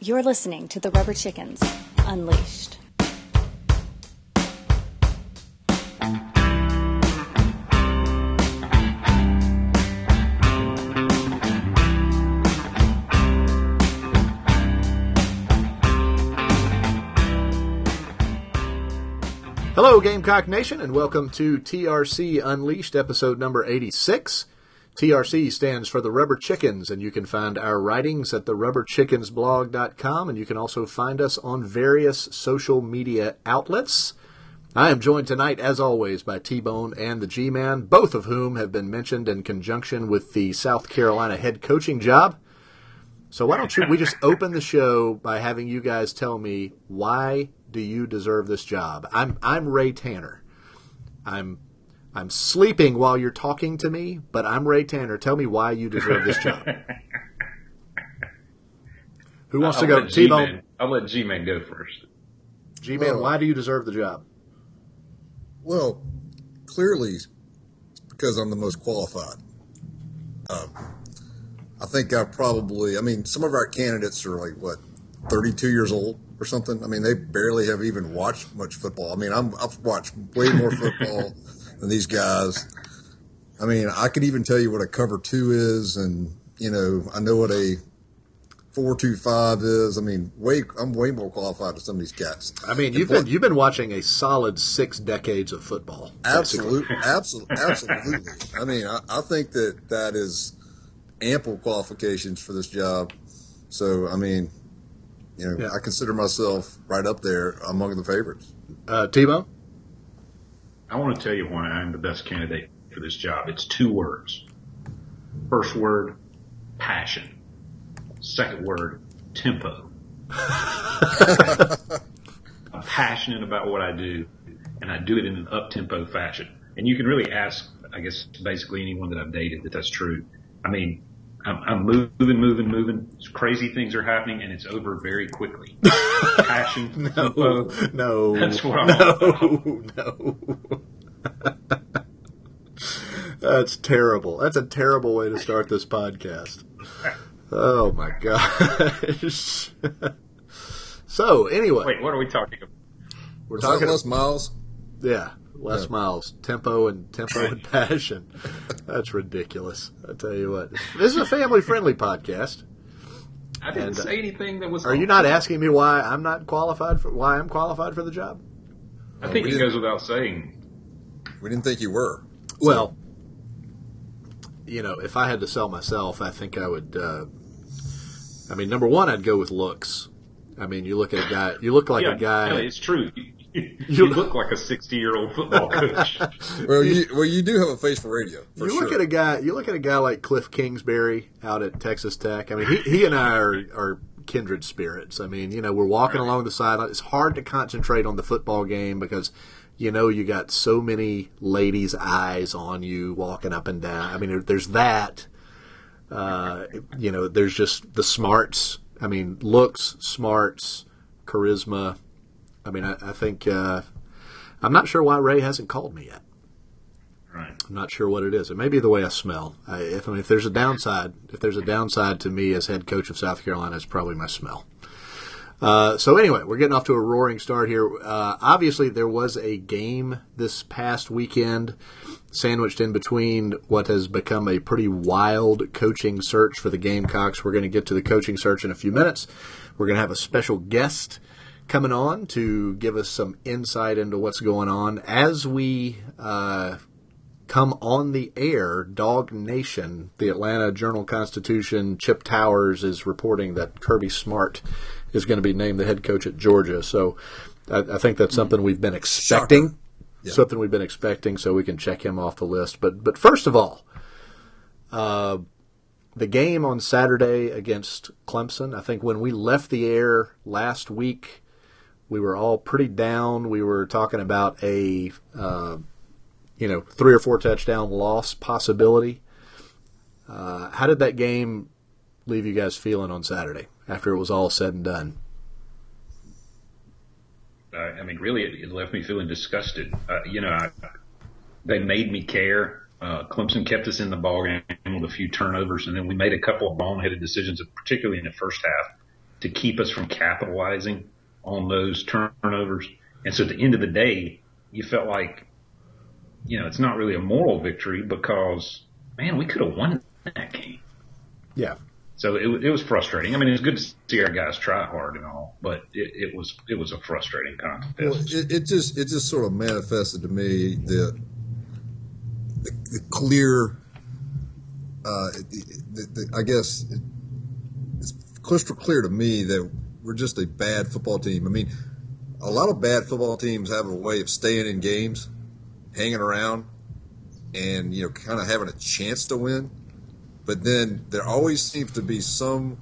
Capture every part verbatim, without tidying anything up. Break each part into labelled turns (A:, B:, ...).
A: You're listening to the Rubber Chickens Unleashed.
B: Hello, Gamecock Nation, and welcome to T R C Unleashed, episode number eighty-six. T R C stands for the Rubber Chickens, and you can find our writings at the rubber chickens blog dot com, and you can also find us on various social media outlets. I am joined tonight, as always, by T-Bone and the G-Man, both of whom have been mentioned in conjunction with the South Carolina head coaching job. So why don't you, we just open the show by having you guys tell me, why do you deserve this job? I'm I'm Ray Tanner. I'm I'm sleeping while you're talking to me, but I'm Ray Tanner. Tell me why you deserve this job. Who wants
C: I'll
B: to go? T-Bone.
C: I'll let G-Man go first.
B: G-Man,
D: well,
B: why do you deserve the job?
D: Well, clearly, it's because I'm the most qualified. Um, I think I probably, I mean, some of our candidates are like, what, thirty-two years old or something? I mean, they barely have even watched much football. I mean, I'm, I've watched way more football than these guys. I mean, I could even tell you what a cover two is, and, you know, I know what a four two five is. I mean, way I'm way more qualified than some of these guys.
B: I mean, you've been, you've been watching a solid six decades of football.
D: Absolutely. Absolutely. Absolutely. I mean, I, I think that that is ample qualifications for this job. So, I mean, you know,
B: yeah.
D: I consider myself right up there among the favorites.
B: Uh, T-Bone?
C: I want to tell you why I'm the best candidate for this job. It's two words. First word, passion. Second word, tempo. I'm passionate about what I do, and I do it in an up-tempo fashion. And you can really ask, I guess, basically anyone that I've dated that that's true. I mean, I'm, I'm moving, moving, moving. Crazy things are happening, and it's over very quickly. Passion,
B: no,
C: tempo.
B: no,
C: That's what I'm
B: no, no. That's terrible. That's a terrible way to start this podcast. Oh, my gosh. So, anyway.
C: Wait, what are we talking about?
B: We're
D: Was
B: talking
D: that Les Miles?
B: Yeah, Les
D: Yeah.
B: Miles. Tempo and tempo and passion. That's ridiculous. I tell you what. This is a family-friendly podcast.
C: I didn't
B: And, uh,
C: say anything that was.
B: Are you not asking me why I'm not qualified for why I'm qualified for the job?
C: I think
D: we
C: it
D: didn't-
C: goes without saying.
D: We didn't think you were.
B: Well, you know, if I had to sell myself, I think I would. Uh, I mean, number one, I'd go with looks. I mean, you look at a guy. You look like
C: yeah,
B: a guy.
C: yeah, it's true. You, you look like a sixty-year-old football coach.
D: Well, you well you do have a face for radio. For
B: you
D: sure.
B: look at a guy. You look at a guy like Cliff Kingsbury out at Texas Tech. I mean, he he and I are, are kindred spirits. I mean, you know, we're walking along the sideline. It's hard to concentrate on the football game because, you know, you got so many ladies' eyes on you walking up and down. I mean, there, there's that. Uh, you know, there's just the smarts. I mean, looks, smarts, charisma. I mean, I, I think uh, I'm not sure why Ray hasn't called me yet.
C: Right.
B: I'm not sure what it is. It may be the way I smell. I, if I mean, if there's a downside, if there's a downside to me as head coach of South Carolina, it's probably my smell. Uh, so anyway, we're getting off to a roaring start here. Uh, obviously, there was a game this past weekend, sandwiched in between what has become a pretty wild coaching search for the Gamecocks. We're going to get to the coaching search in a few minutes. We're going to have a special guest coming on to give us some insight into what's going on as we uh, come on the air. Dog Nation, the Atlanta Journal-Constitution, Chip Towers is reporting that Kirby Smart is going to be named the head coach at Georgia. So I, I think that's something we've been expecting,
D: yeah.
B: something we've been expecting, so we can check him off the list. But but first of all, uh, the game on Saturday against Clemson, I think when we left the air last week, we were all pretty down. We were talking about a, uh, you know, three or four touchdown loss possibility. Uh, how did that game leave you guys feeling on Saturday after it was all said and done?
C: Uh, I mean, really, it, it left me feeling disgusted. Uh, you know, I, they made me care. Uh, Clemson kept us in the ballgame with a few turnovers, and then we made a couple of boneheaded decisions, particularly in the first half, to keep us from capitalizing on those turnovers. And so at the end of the day, you felt like, you know, it's not really a moral victory because, man, we could have won that game.
B: Yeah.
C: So it, it was frustrating. I mean, it was good to see our guys try hard and all, but it, it was it was a frustrating contest.
D: Well, it, it just it just sort of manifested to me the the, the clear, uh, the, the, I guess it, it's crystal clear to me that we're just a bad football team. I mean, a lot of bad football teams have a way of staying in games, hanging around, and you know, kind of having a chance to win. But then there always seems to be some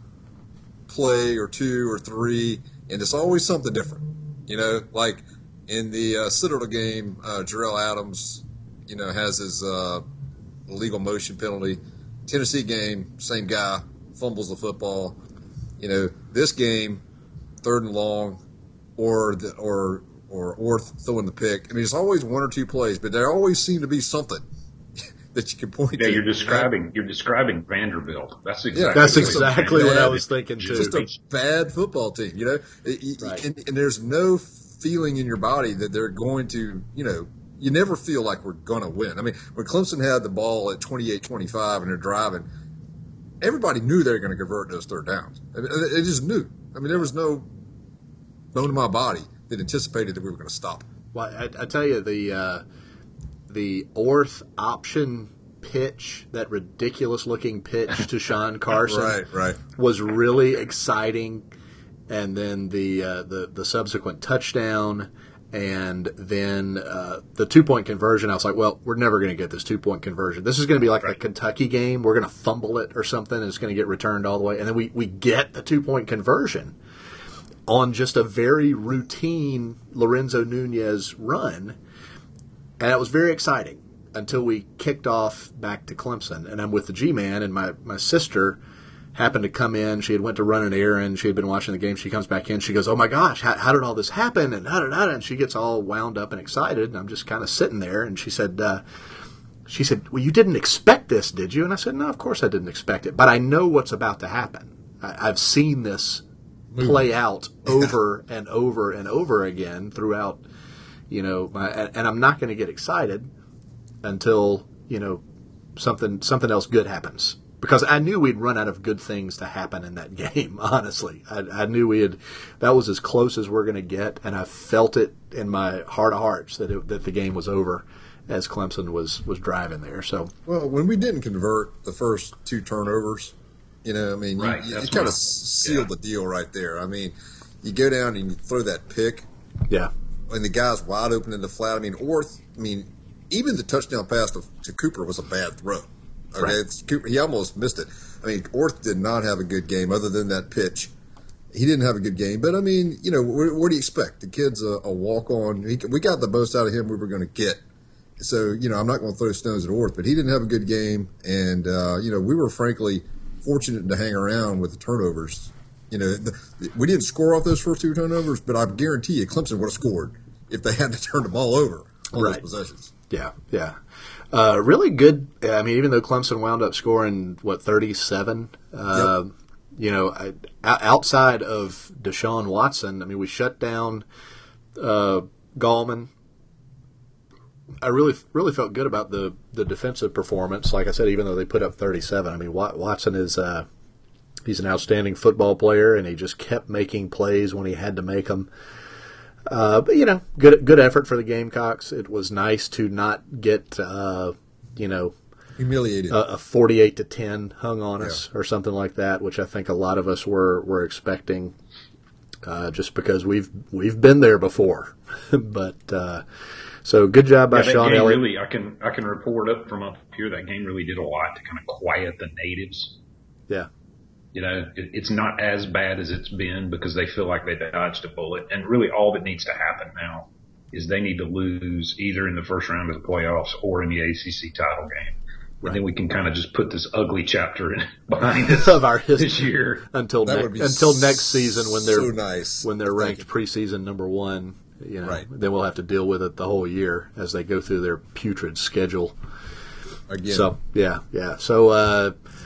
D: play or two or three, and it's always something different. You know, like in the uh, Citadel game, uh, Jarrell Adams, you know, has his uh, illegal motion penalty. Tennessee game, same guy, fumbles the football. You know, this game, third and long, or the, or or or throwing the pick. I mean, it's always one or two plays, but there always seem to be something that you can point
C: yeah,
D: to.
C: you're describing you're describing Vanderbilt. That's exactly
D: Yeah,
B: That's
D: It's
B: exactly
D: a
B: what
D: bad-
B: I was thinking too.
D: Just a bad football team, you know. It- you-
B: Right.
D: and, and there's no feeling in your body that they're going to, you know. You never feel like we're going to win. I mean, when Clemson had the ball at twenty-eight twenty-five and they're driving, everybody knew they were going to convert those third downs. I mean, they just knew. I mean, there was no bone in my body that anticipated that we were going to stop.
B: Well, I, I tell you, the uh, the Orth option pitch, that ridiculous-looking pitch to Sean Carson,
D: Right, right.
B: was really exciting. And then the uh, the the subsequent touchdown, and then uh, the two-point conversion. I was like, well, we're never going to get this two-point conversion. This is going to be like the Kentucky game. We're going to fumble it or something, and it's going to get returned all the way. And then we, we get the two-point conversion on just a very routine Lorenzo Nunez run. And that was very exciting until we kicked off back to Clemson. And I'm with the G-Man, and my, my sister happened to come in. She had went to run an errand. She had been watching the game. She comes back in. She goes, oh, my gosh, how, how did all this happen? And, da, da, da, and she gets all wound up and excited. And I'm just kind of sitting there. And she said, uh, she said, well, you didn't expect this, did you? And I said, no, of course I didn't expect it. But I know what's about to happen. I, I've seen this play out over and over and over again throughout, you know, my, and, and I'm not going to get excited until, you know, something something else good happens. Because I knew we'd run out of good things to happen in that game, honestly. I, I knew we had, that was as close as we're going to get, and I felt it in my heart of hearts that it, that the game was over as Clemson was, was driving there. So,
D: Well, when we didn't convert the first two turnovers, you know, I mean, you-
C: Right,
D: you,
C: that's
D: kind
C: what-
D: of sealed the deal right there. I mean, you go down and you throw that pick,
B: yeah.
D: and the guy's wide open in the flat. I mean, Orth, I mean, even the touchdown pass to, to Cooper was a bad throw. Okay,
B: Right.
D: it's Cooper, he almost missed it. I mean, Orth did not have a good game other than that pitch. He didn't have a good game, but I mean, you know, what, what do you expect? The kid's a, a walk-on. He, we got the most out of him we were going to get. So, you know, I'm not going to throw stones at Orth, but he didn't have a good game, and uh, you know, we were frankly fortunate to hang around with the turnovers. You know, the, we didn't score off those first two turnovers, but I guarantee you, Clemson would have scored if they had to turn the ball over on
B: Right.
D: those possessions.
B: Yeah, yeah. Uh, really good. I mean, even though Clemson wound up scoring, what, thirty-seven? Uh,
D: Yep.
B: You know, I, outside of Deshaun Watson, I mean, we shut down uh, Gallman. I really, really felt good about the, the defensive performance. Like I said, even though they put up thirty-seven, I mean, Watson is uh, he's an outstanding football player, and he just kept making plays when he had to make them. Uh, but, you know, good good effort for the Gamecocks. It was nice to not get, uh, you know,
D: Humiliated.
B: a, a forty-eight to ten hung on us
D: Yeah.
B: or something like that, which I think a lot of us were, were expecting uh, just because we've we've been there before. But uh, so good job by
C: Yeah, that
B: Sean
C: game
B: Elliott.
C: really, I can I can report up from up here. That game really did a lot to kind of quiet the natives.
B: Yeah.
C: You know, it, it's not as bad as it's been because they feel like they dodged a bullet. And really all that needs to happen now is they need to lose either in the first round of the playoffs or in the A C C title game.
B: Right.
C: And then we can kind of just put this ugly chapter in, behind us
B: of our history
C: this year.
B: until
D: That
B: ne-
D: would be
B: until next season when they're
D: so nice.
B: when they're
D: Thank
B: ranked
D: you.
B: preseason number one. You know,
D: Right.
B: then we'll have to deal with it the whole year as they go through their putrid schedule.
D: Again,
B: So yeah, yeah. So uh,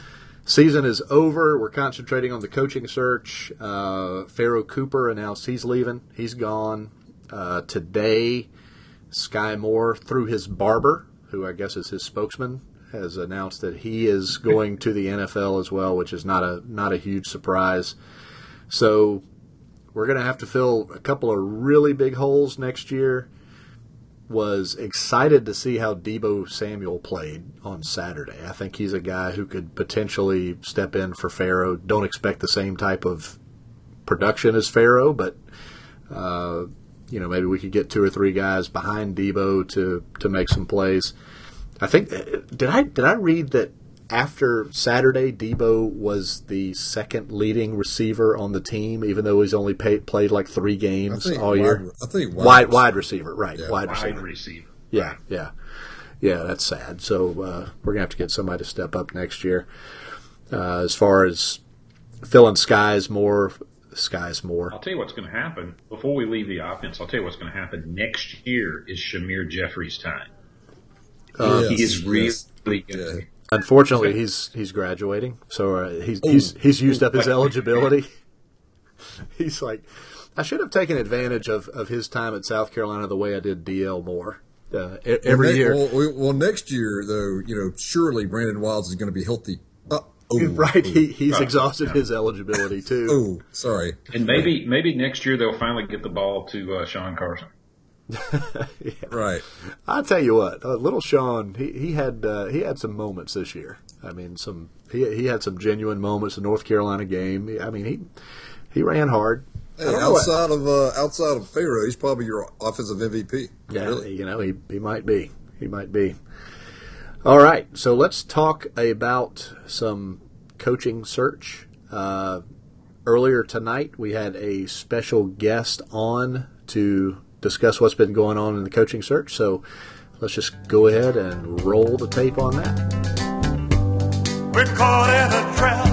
B: season is over. We're concentrating on the coaching search. Uh, Pharoh Cooper announced he's leaving. He's gone. Uh, today, Sky Moore, through his barber, who I guess is his spokesman, has announced that he is going to the N F L as well, which is not a not a huge surprise. So we're going to have to fill a couple of really big holes next year. Was excited to see how Deebo Samuel played on Saturday. I think he's a guy who could potentially step in for Pharoh. Don't expect the same type of production as Pharoh, but uh, you know, maybe we could get two or three guys behind Deebo to to make some plays. I think did I did I read that after Saturday, Deebo was the second leading receiver on the team, even though he's only paid, played like three games all
D: wide,
B: year.
D: I think
B: wide
D: wide,
B: wide receiver, right?
D: Yeah,
B: wide,
C: Wide
B: receiver.
C: receiver.
B: Yeah,
C: Right.
B: yeah, yeah. That's sad. So uh, we're gonna have to get somebody to step up next year. Uh, as far as filling skies more, skies more.
C: I'll tell you what's going to happen before we leave the offense. I'll tell you what's going to happen next year is Shamir Jeffries' time.
B: Uh,
D: yes,
C: he is really
D: yes.
C: good.
D: Yeah.
B: Unfortunately, he's he's graduating, so uh, he's he's he's used up his eligibility. He's like, I should have taken advantage of, of his time at South Carolina the way I did D L Moore. Uh, e- every
D: well,
B: year,
D: Well, well, well, next year though, you know, surely Brandon Wilds is going to be healthy. Uh, oh,
B: right?
D: Oh,
B: He he's
C: Oh,
B: exhausted
C: yeah.
B: his eligibility too.
D: oh, sorry.
C: And maybe maybe next year they'll finally get the ball to uh, Sean Carson.
D: Right.
B: I'll tell you what, uh, little Sean, he he had uh, he had some moments this year. I mean, some he he had some genuine moments. The North Carolina game. I mean, he he ran hard. I
D: Hey,
B: don't know what-
D: outside of uh, outside of Pharoh, he's probably your offensive M V P.
B: Yeah,
D: Really.
B: you know, he, he might be. He might be. All right, so let's talk about some coaching search. Uh, earlier tonight, we had a special guest on to discuss what's been going on in the coaching search. So let's just go ahead and roll the tape on that.
E: We're caught in a trap.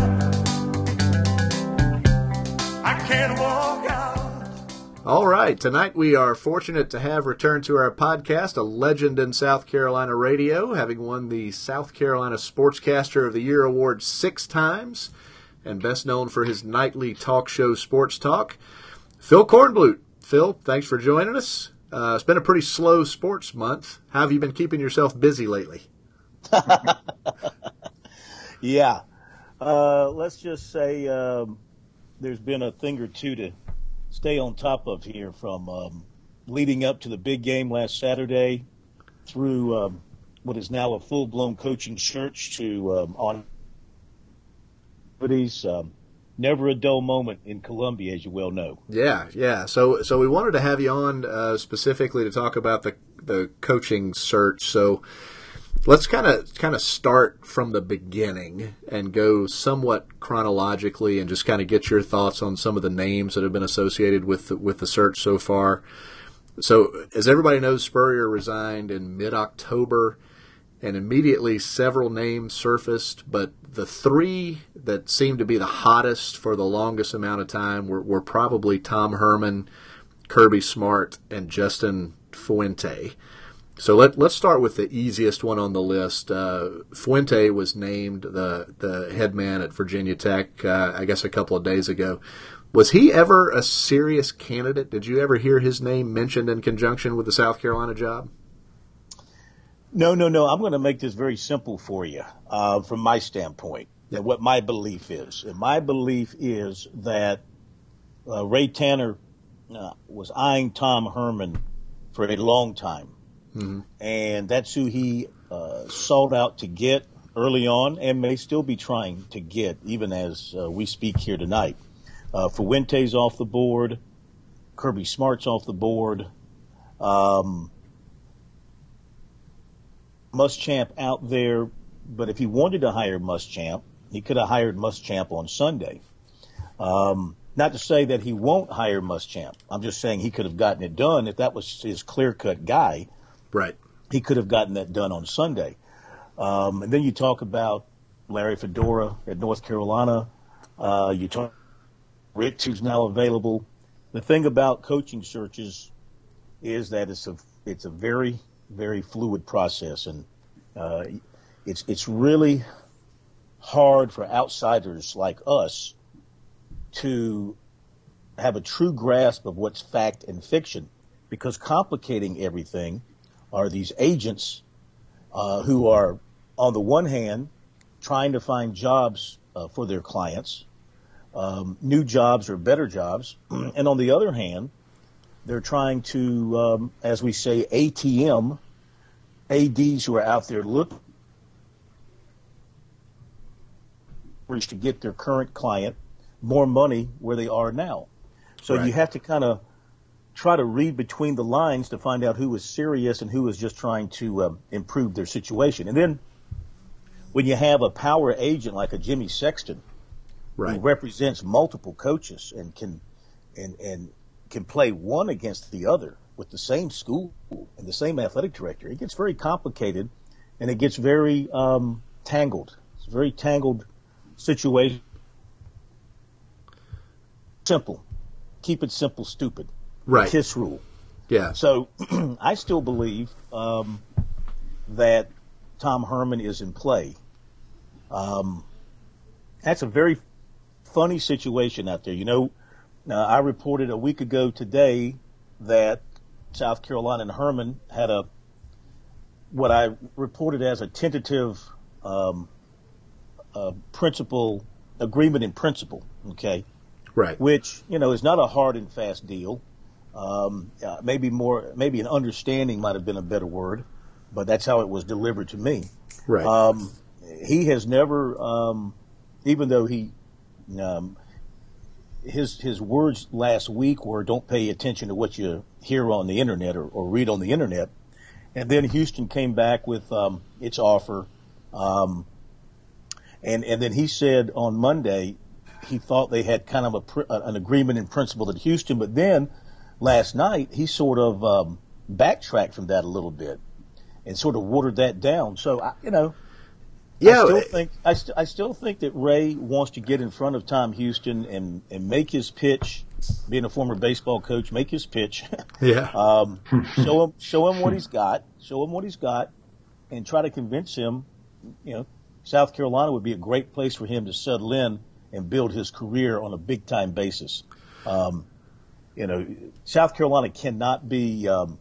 E: I can't walk out.
B: All right, tonight we are fortunate to have returned to our podcast a legend in South Carolina radio, having won the South Carolina Sportscaster of the Year award six times, and best known for his nightly talk show Sports Talk, Phil Kornblut. Phil, thanks for joining us. Uh, it's been a pretty slow sports month. How have you been keeping yourself busy lately?
F: Yeah. Uh, let's just say um, there's been a thing or two to stay on top of here, from um, leading up to the big game last Saturday through um, what is now a full-blown coaching search to um, on um, never a dull moment in Columbia, as you well know.
B: Yeah, yeah. So, so we wanted to have you on uh, specifically to talk about the the coaching search. So, let's kind of kind of start from the beginning and go somewhat chronologically, and just kind of get your thoughts on some of the names that have been associated with the, with the search so far. So, as everybody knows, Spurrier resigned in mid-October, and immediately several names surfaced, but the three that seemed to be the hottest for the longest amount of time were, were probably Tom Herman, Kirby Smart, and Justin Fuente. So let, let's start with the easiest one on the list. Uh, Fuente was named the, the head man at Virginia Tech, uh, I guess a couple of days ago. Was he ever a serious candidate? Did you ever hear his name mentioned in conjunction with the South Carolina job?
F: No, no, no. I'm going to make this very simple for you uh, from my standpoint, and what my belief is. And my belief is that uh, Ray Tanner uh, was eyeing Tom Herman for a long time. Mm-hmm. And that's who he uh, sought out to get early on, and may still be trying to get, even as uh, we speak here tonight. Uh, Fuente's off the board. Kirby Smart's off the board. Um, Muschamp out there, but if he wanted to hire Muschamp, he could have hired Muschamp on Sunday. Um, not to say that he won't hire Muschamp. I'm just saying he could have gotten it done if that was his clear-cut guy.
B: Right.
F: He could have gotten that done on Sunday. Um, and then you talk about Larry Fedora at North Carolina. Uh, you talk Rich, who's now available. The thing about coaching searches is that it's a it's a very, very fluid process, and uh, it's it's really hard for outsiders like us to have a true grasp of what's fact and fiction, because complicating everything are these agents uh, who are, on the one hand, trying to find jobs uh, for their clients, um, new jobs or better jobs, and on the other hand, they're trying to, um, as we say, A T M, A Ds who are out there looking to get their current client more money where they are now. So right. You have to kind of try to read between the lines to find out who is serious and who is just trying to um, improve their situation. And then when you have a power agent like a Jimmy Sexton, right. who represents multiple coaches and can and and can play one against the other with the same school and the same athletic director, it gets very complicated and it gets very um, tangled. It's a very tangled situation. Simple. Keep it simple, stupid.
B: Right.
F: KISS rule.
B: Yeah.
F: So I still believe um, that Tom Herman is in play. Um, that's a very funny situation out there. You know, uh, I reported a week ago today that South Carolina and Herman had a what I reported as a tentative um, uh, principle agreement in principle. Okay.
B: Right.
F: Which, you know, is not a hard and fast deal. Um, uh, maybe more, maybe an understanding might have been a better word, but that's how it was delivered to me.
B: Right.
F: Um, he has never, um, even though he, um, his, his words last week were don't pay attention to what you hear on the internet or, or read on the internet. And then Houston came back with, um, its offer. Um, and, and then he said on Monday, he thought they had kind of a, an agreement in principle at Houston, but then last night he sort of um, backtracked from that a little bit and sort of watered that down. So, I, you know,
B: yeah,
F: I still think I, st- I still think that Ray wants to get in front of Tom Houston and, and make his pitch. Being a former baseball coach, make his pitch.
B: Yeah.
F: um, show him show him what he's got. Show him what he's got, and try to convince him. You know, South Carolina would be a great place for him to settle in and build his career on a big-time basis. Um, you know, South Carolina cannot be um,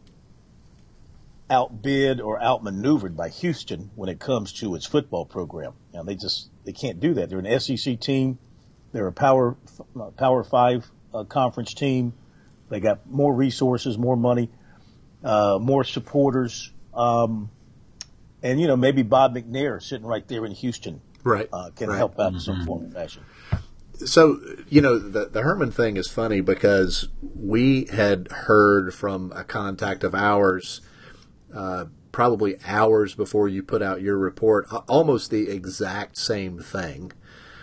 F: outbid or outmaneuvered by Houston when it comes to its football program. Now, they just they can't do that. They're an S E C team. They're a Power Power Five uh, conference team. They got more resources, more money, uh, more supporters, um, and you know maybe Bob McNair sitting right there in Houston.
B: Right.
F: Uh, can
B: right.
F: help out
B: mm-hmm.
F: in some form or fashion.
B: So, you know, the, the Herman thing is funny because we had heard from a contact of ours uh, probably hours before you put out your report, almost the exact same thing.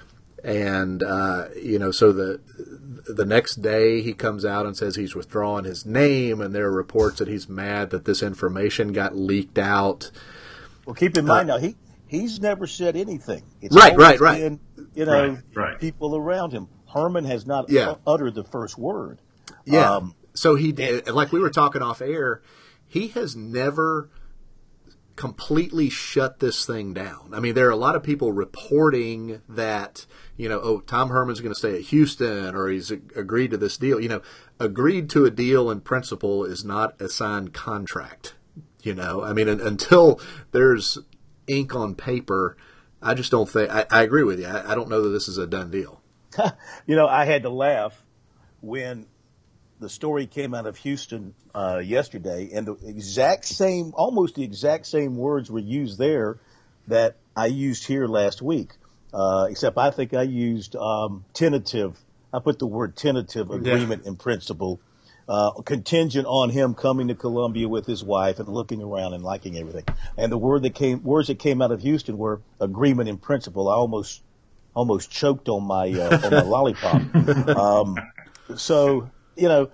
B: And, uh, you know, so the the next day he comes out and says he's withdrawing his name, and there are reports that he's mad that this information got leaked out.
F: Well, keep in mind
B: uh,
F: now, he He's never said anything. It's
B: right,
F: always
B: right, right.
F: been, you know,
C: right, right.
F: people around him. Herman has not
B: yeah.
F: uttered the first word.
B: Yeah.
F: Um,
B: so he did, like we were talking off air, he has never completely shut this thing down. I mean, there are a lot of people reporting that, you know, oh, Tom Herman's going to stay at Houston or he's agreed to this deal. You know, agreed to a deal in principle is not a signed contract. You know, I mean, until there's ink on paper, I just don't think, I, I agree with you. I, I don't know that this is a done deal.
F: You know, I had to laugh when the story came out of Houston uh, yesterday, and the exact same, almost the exact same words were used there that I used here last week, uh, except I think I used um, tentative. I put the word tentative agreement yeah. in principle. Uh, contingent on him coming to Columbia with his wife and looking around and liking everything. And the word that came, words that came out of Houston were agreement in principle. I almost, almost choked on my, uh, on my lollipop. Um, so, you know,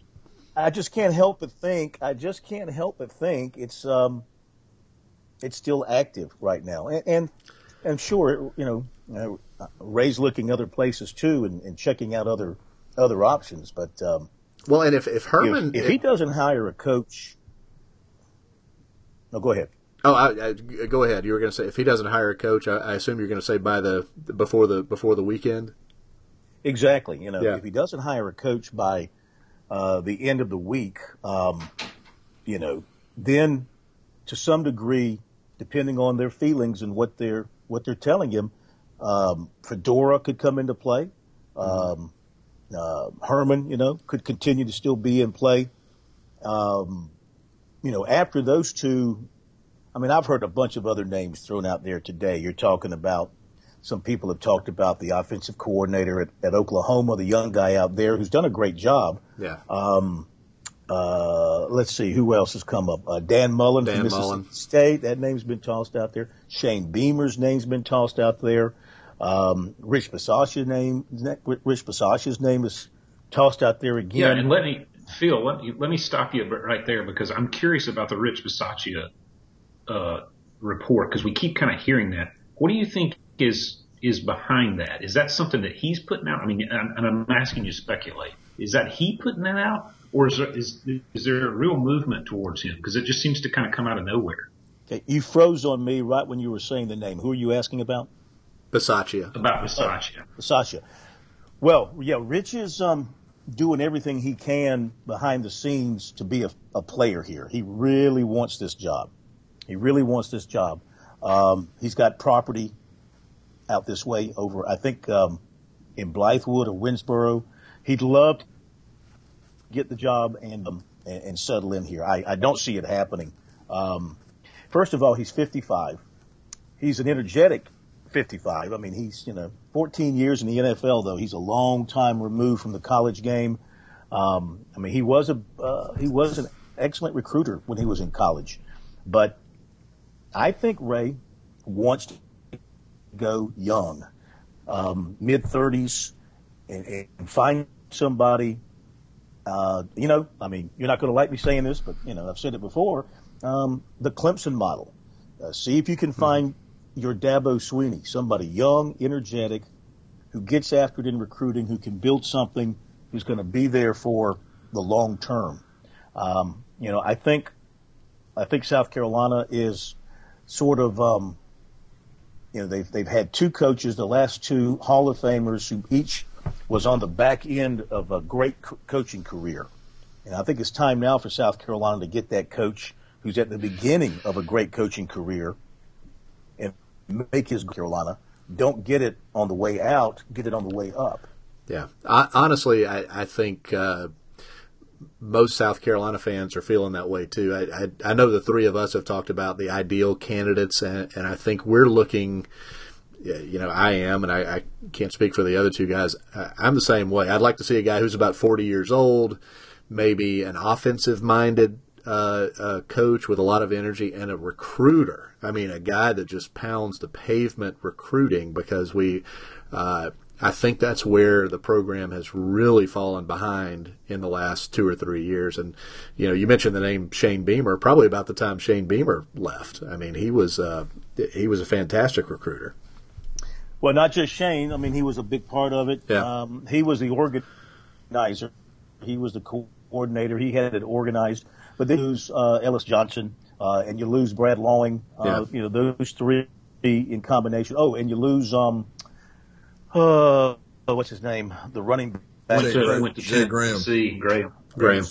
F: I just can't help but think, I just can't help but think it's, um, it's still active right now. And, and, and sure, you know, you know, Ray's looking other places too and, and checking out other, other options, but, um,
B: well, and if, if Herman...
F: If, if he doesn't hire a coach... No, go ahead.
B: Oh, I, I, go ahead. You were going to say if he doesn't hire a coach, I, I assume you're going to say by the before the before the weekend.
F: Exactly. You know,
B: Yeah.
F: if he doesn't hire a coach by uh, the end of the week, um, you know, then to some degree, depending on their feelings and what they're what they're telling him, um, Fedora could come into play. Um, uh, Herman, you know, could continue to still be in play. Um, you know, after those two, I mean, I've heard a bunch of other names thrown out there today. You're talking about, some people have talked about the offensive coordinator at, at Oklahoma, the young guy out there who's done a great job.
B: Yeah.
F: Um, uh, let's see, who else has come up? Uh, Dan Mullen
B: Dan
F: from Mississippi
B: Mullen.
F: State. That name's been tossed out there. Shane Beamer's name's been tossed out there. Um, Rich Bisaccia's name, Rich Bisaccia's name is tossed out there again.
C: Yeah, and let me, Phil, let me, let me stop you right there because I'm curious about the Rich Bisaccia uh, report because we keep kind of hearing that. What do you think is is behind that? Is that something that he's putting out? I mean, and, and I'm asking you to speculate. Is that he putting that out, or is there, is, is there a real movement towards him? Because it just seems to kind of come out of nowhere.
F: Okay, you froze on me right when you were saying the name. Who are you asking about?
B: Bisaccia.
C: About Bisaccia.
F: Sasha. Well, yeah, Rich is um, doing everything he can behind the scenes to be a, a player here. He really wants this job. He really wants this job. Um, he's got property out this way over, I think, um, in Blythewood or Winsboro. He'd love to get the job and um, and, and settle in here. I, I don't see it happening. Um, first of all, he's fifty-five. He's an energetic fifty-five. I mean, he's, you know, fourteen years in the N F L, though. He's a long time removed from the college game. Um, I mean, he was a uh, he was an excellent recruiter when he was in college. But I think Ray wants to go young, um, mid-thirties, and, and find somebody, uh, you know, I mean, you're not going to like me saying this, but, you know, I've said it before, um, the Clemson model. Uh, see if you can find your Dabo Sweeney, somebody young, energetic, who gets after it in recruiting, who can build something, who's going to be there for the long term. Um, you know, I think, I think South Carolina is sort of, um, you know, they've, they've had two coaches, the last two Hall of Famers who each was on the back end of a great co- coaching career. And I think it's time now for South Carolina to get that coach who's at the beginning of a great coaching career and make his Carolina. Don't get it on the way out, get it on the way up.
B: Yeah. I, honestly, I, I think uh, most South Carolina fans are feeling that way too. I, I, I know the three of us have talked about the ideal candidates, and, and I think we're looking, you know, I am, and I, I can't speak for the other two guys. I, I'm the same way. I'd like to see a guy who's about forty years old, maybe an offensive-minded uh, uh, coach with a lot of energy, and a recruiter. I mean, a guy that just pounds the pavement recruiting, because we uh, – I think that's where the program has really fallen behind in the last two or three years. And, you know, you mentioned the name Shane Beamer, probably about the time Shane Beamer left. I mean, he was uh, he was a fantastic recruiter.
F: Well, not just Shane. I mean, he was a big part of it.
B: Yeah.
F: Um, he was the organizer. He was the coordinator. He had it organized. But then you lose uh, Ellis Johnson, uh, and you lose Brad Lawing. Uh,
B: Yeah.
F: You know, those three in combination. Oh, and you lose um, – Uh, what's his name? The running back.
D: Jay,
C: So
D: Graham.
C: I went to
D: Jay Graham.
C: Tennessee, Graham.
B: Graham.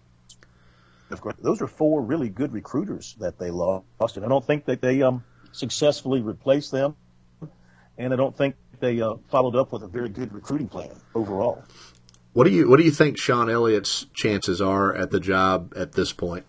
F: Those are four really good recruiters that they lost, and I don't think that they um, successfully replaced them, and I don't think they uh, followed up with a very good recruiting plan overall.
B: What do you What do you think Sean Elliott's chances are at the job at this point?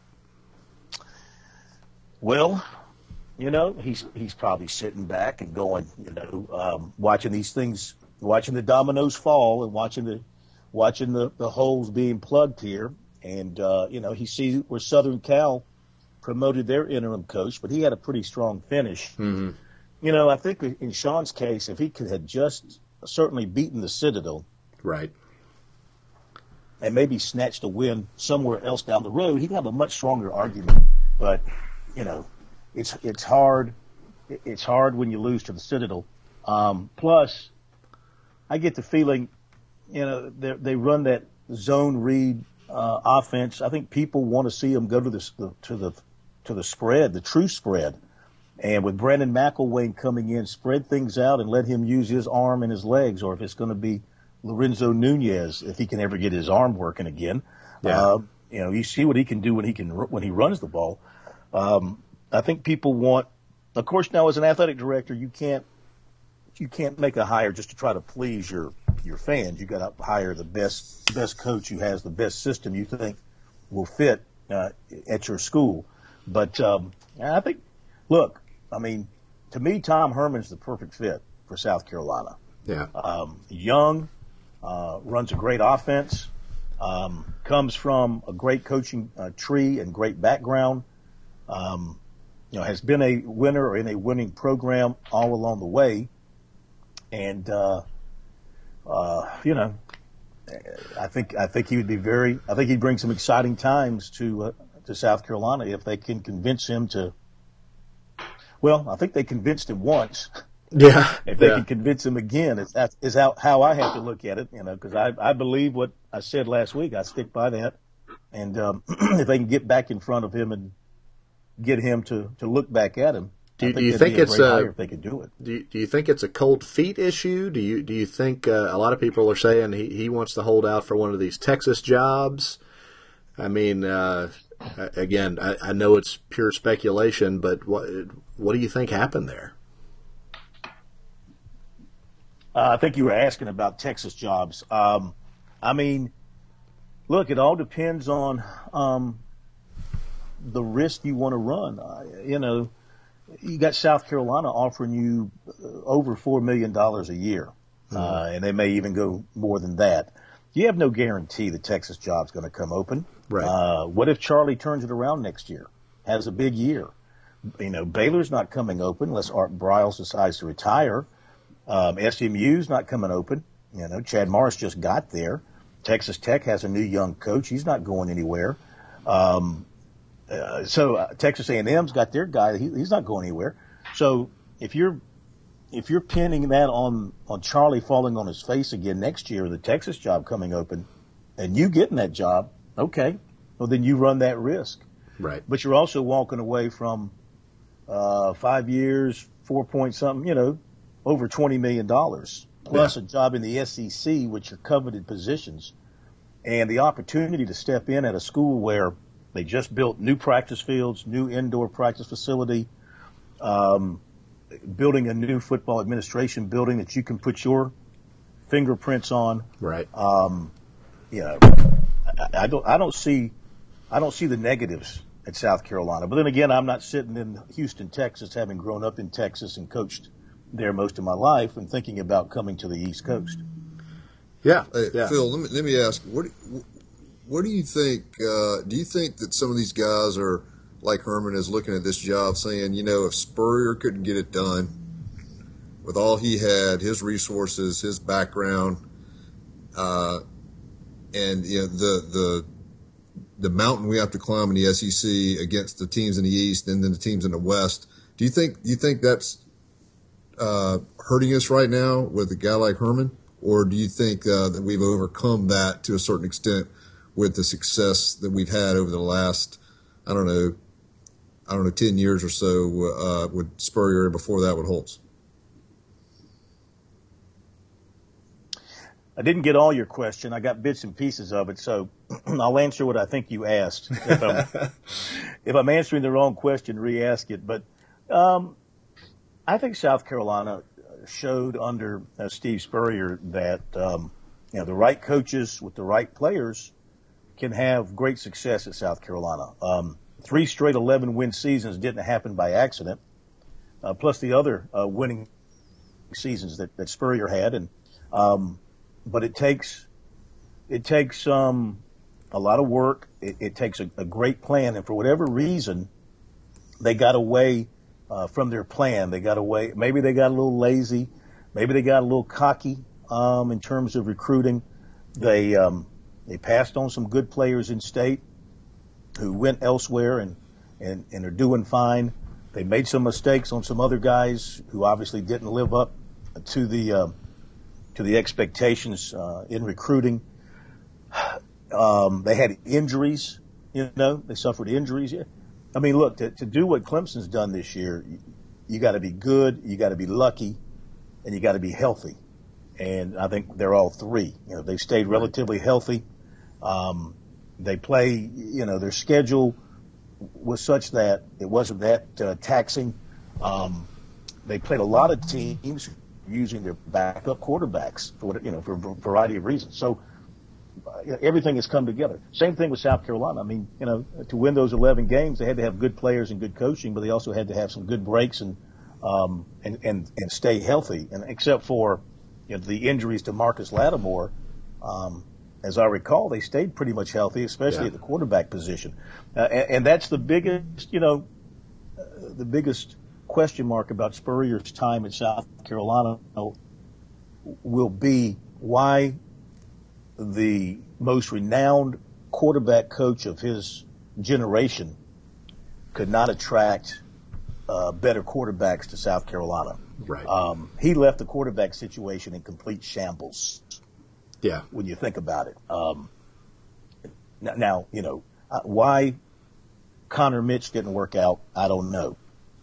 F: Well, you know, he's he's probably sitting back and going, you know, um, watching these things, watching the dominoes fall, and watching the watching the, the holes being plugged here. And uh, you know, he sees where Southern Cal promoted their interim coach, but he had a pretty strong finish.
B: Mm-hmm.
F: You know, I think in Sean's case, if he could have just certainly beaten the Citadel,
B: Right.
F: and maybe snatched a win somewhere else down the road, he'd have a much stronger argument. But you know, it's it's hard. It's hard when you lose to the Citadel. Um, plus, I get the feeling, you know, they they run that zone read uh, offense. I think people want to see them go to the to the to the spread, the true spread. And with Brandon McElwain coming in, spread things out and let him use his arm and his legs, or if it's going to be Lorenzo Nunez, if he can ever get his arm working again.
B: Yeah.
F: Uh, you know, you see what he can do when he can when he runs the ball. Um, I think people want, of course, now as an athletic director, you can't you can't make a hire just to try to please your your fans. You got to hire the best best coach who has the best system you think will fit uh, at your school. But um, I think, look. I mean, to me, Tom Herman's the perfect fit for South Carolina.
B: Yeah.
F: Um, young, uh, runs a great offense, um, comes from a great coaching uh, tree and great background. Um, you know, has been a winner or in a winning program all along the way. And, uh, uh, you know, I think, I think he would be very, I think he'd bring some exciting times to, uh, to South Carolina if they can convince him to. Well, I think they convinced him once.
B: Yeah.
F: If they
B: yeah.
F: can convince him again, it's, that is how, how I have to look at it, you know, because I, I believe what I said last week. I stick by that. And um, if they can get back in front of him and get him to, to look back at him,
B: do,
F: I think
B: do you
F: it'd
B: think
F: be a
B: it's
F: great
B: a
F: hire if they could do it?
B: Do you, do you think it's a cold feet issue? Do you do you think uh, a lot of people are saying he, he wants to hold out for one of these Texas jobs? I mean, uh, again, I, I know it's pure speculation, but what what do you think happened there?
F: Uh, I think you were asking about Texas jobs. Um, I mean, look, it all depends on um, the risk you want to run. Uh, you know, you got South Carolina offering you over four million dollars a year, mm-hmm. uh, and they may even go more than that. You have no guarantee the Texas job's going to come open.
B: Right.
F: Uh, what if Charlie turns it around next year, has a big year? You know, Baylor's not coming open unless Art Briles decides to retire. Um, S M U's not coming open. You know, Chad Morris just got there. Texas Tech has a new young coach. He's not going anywhere. Um, uh, so uh, Texas A and M's got their guy. He, he's not going anywhere. So if you're if you're pinning that on on Charlie falling on his face again next year, the Texas job coming open, and you getting that job, okay, well then you run that risk.
B: Right.
F: But you're also walking away from uh, five years, four point something, you know, over twenty million dollars, plus yeah. a job in the S E C, which are coveted positions, and the opportunity to step in at a school where they just built new practice fields, new indoor practice facility, um, building a new football administration building that you can put your fingerprints on.
B: Right.
F: Um, you know, I, I don't, I don't see, I don't see the negatives at South Carolina. But then again, I'm not sitting in Houston, Texas, having grown up in Texas and coached there most of my life and thinking about coming to the East Coast.
B: Yeah.
D: Hey,
B: yeah.
D: Phil, let me, let me ask, what, what do you think, uh, do you think that some of these guys are, like Herman is looking at this job saying, you know, if Spurrier couldn't get it done with all he had, his resources, his background, uh, and, you know, the, the, the mountain we have to climb in the S E C against the teams in the East and then the teams in the West, do you think, do you think that's, uh, hurting us right now with a guy like Herman? Or do you think, uh, that we've overcome that to a certain extent with the success that we've had over the last, I don't know, I don't know, ten years or so, uh, with Spurrier and before that with Holtz?
F: I didn't get all your question. I got bits and pieces of it, so I'll answer what I think you asked. If I'm, if I'm answering the wrong question, re-ask it. But um, I think South Carolina showed under uh, Steve Spurrier that um, you know the right coaches with the right players can have great success at South Carolina. Um, three straight eleven-win seasons didn't happen by accident, uh, plus the other uh, winning seasons that, that Spurrier had. And um, but it takes it takes um, a lot of work. It, it takes a, a great plan, and for whatever reason, they got away uh, from their plan. They got away. Maybe they got a little lazy. Maybe they got a little cocky um, in terms of recruiting. They um, they passed on some good players in state who went elsewhere and, and, and are doing fine. They made some mistakes on some other guys who obviously didn't live up to the uh, to the expectations uh, in recruiting. Um, they had injuries, you know, they suffered injuries. I mean, look, to, to do what Clemson's done this year, you, you got to be good, you got to be lucky, and you got to be healthy. And I think they're all three. You know, they've stayed relatively healthy. Um, they play, you know, their schedule was such that it wasn't that uh, taxing. Um, they played a lot of teams using their backup quarterbacks for what, you know, for a variety of reasons. So uh, everything has come together. Same thing with South Carolina. I mean, you know, to win those eleven games, they had to have good players and good coaching, but they also had to have some good breaks and um, and, and and stay healthy. And except for you know, the injuries to Marcus Lattimore, um, as I recall, they stayed pretty much healthy, especially yeah. at the quarterback position. Uh, and, and that's the biggest, you know, uh, the biggest question mark about Spurrier's time at South Carolina will be why the most renowned quarterback coach of his generation could not attract uh, better quarterbacks to South Carolina.
B: Right.
F: Um, he left the quarterback situation in complete shambles.
B: Yeah.
F: When you think about it. Um, now, now, you know, uh, why Connor Mitch didn't work out, I don't know.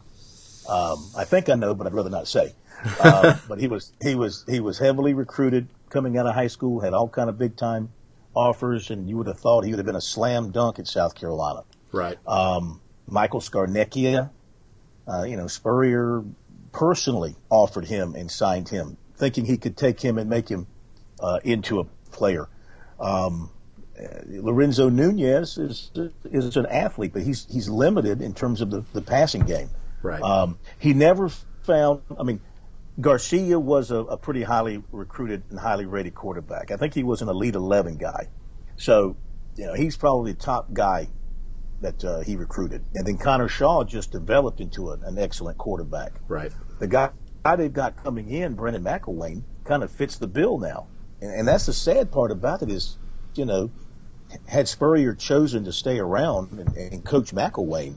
F: Um, I think I know, but I'd rather not say. Uh, but he was, he was, he was heavily recruited coming out of high school, had all kind of big time offers, and you would have thought he would have been a slam dunk at South Carolina.
B: Right.
F: Um, Michael Scarnecchia, uh, you know, Spurrier personally offered him and signed him, thinking he could take him and make him uh, into a player. Um, Lorenzo Nunez is is an athlete, but he's he's limited in terms of the, the passing game.
B: Right.
F: Um, he never found. I mean, Garcia was a, a pretty highly recruited and highly rated quarterback. I think he was an Elite eleven guy. So, you know, he's probably the top guy that uh, he recruited. And then Connor Shaw just developed into a, an excellent quarterback.
B: Right.
F: The guy, guy they've got coming in, Brendan McElwain, kind of fits the bill now. And, and that's the sad part about it is, you know, had Spurrier chosen to stay around and, and coach McElwain,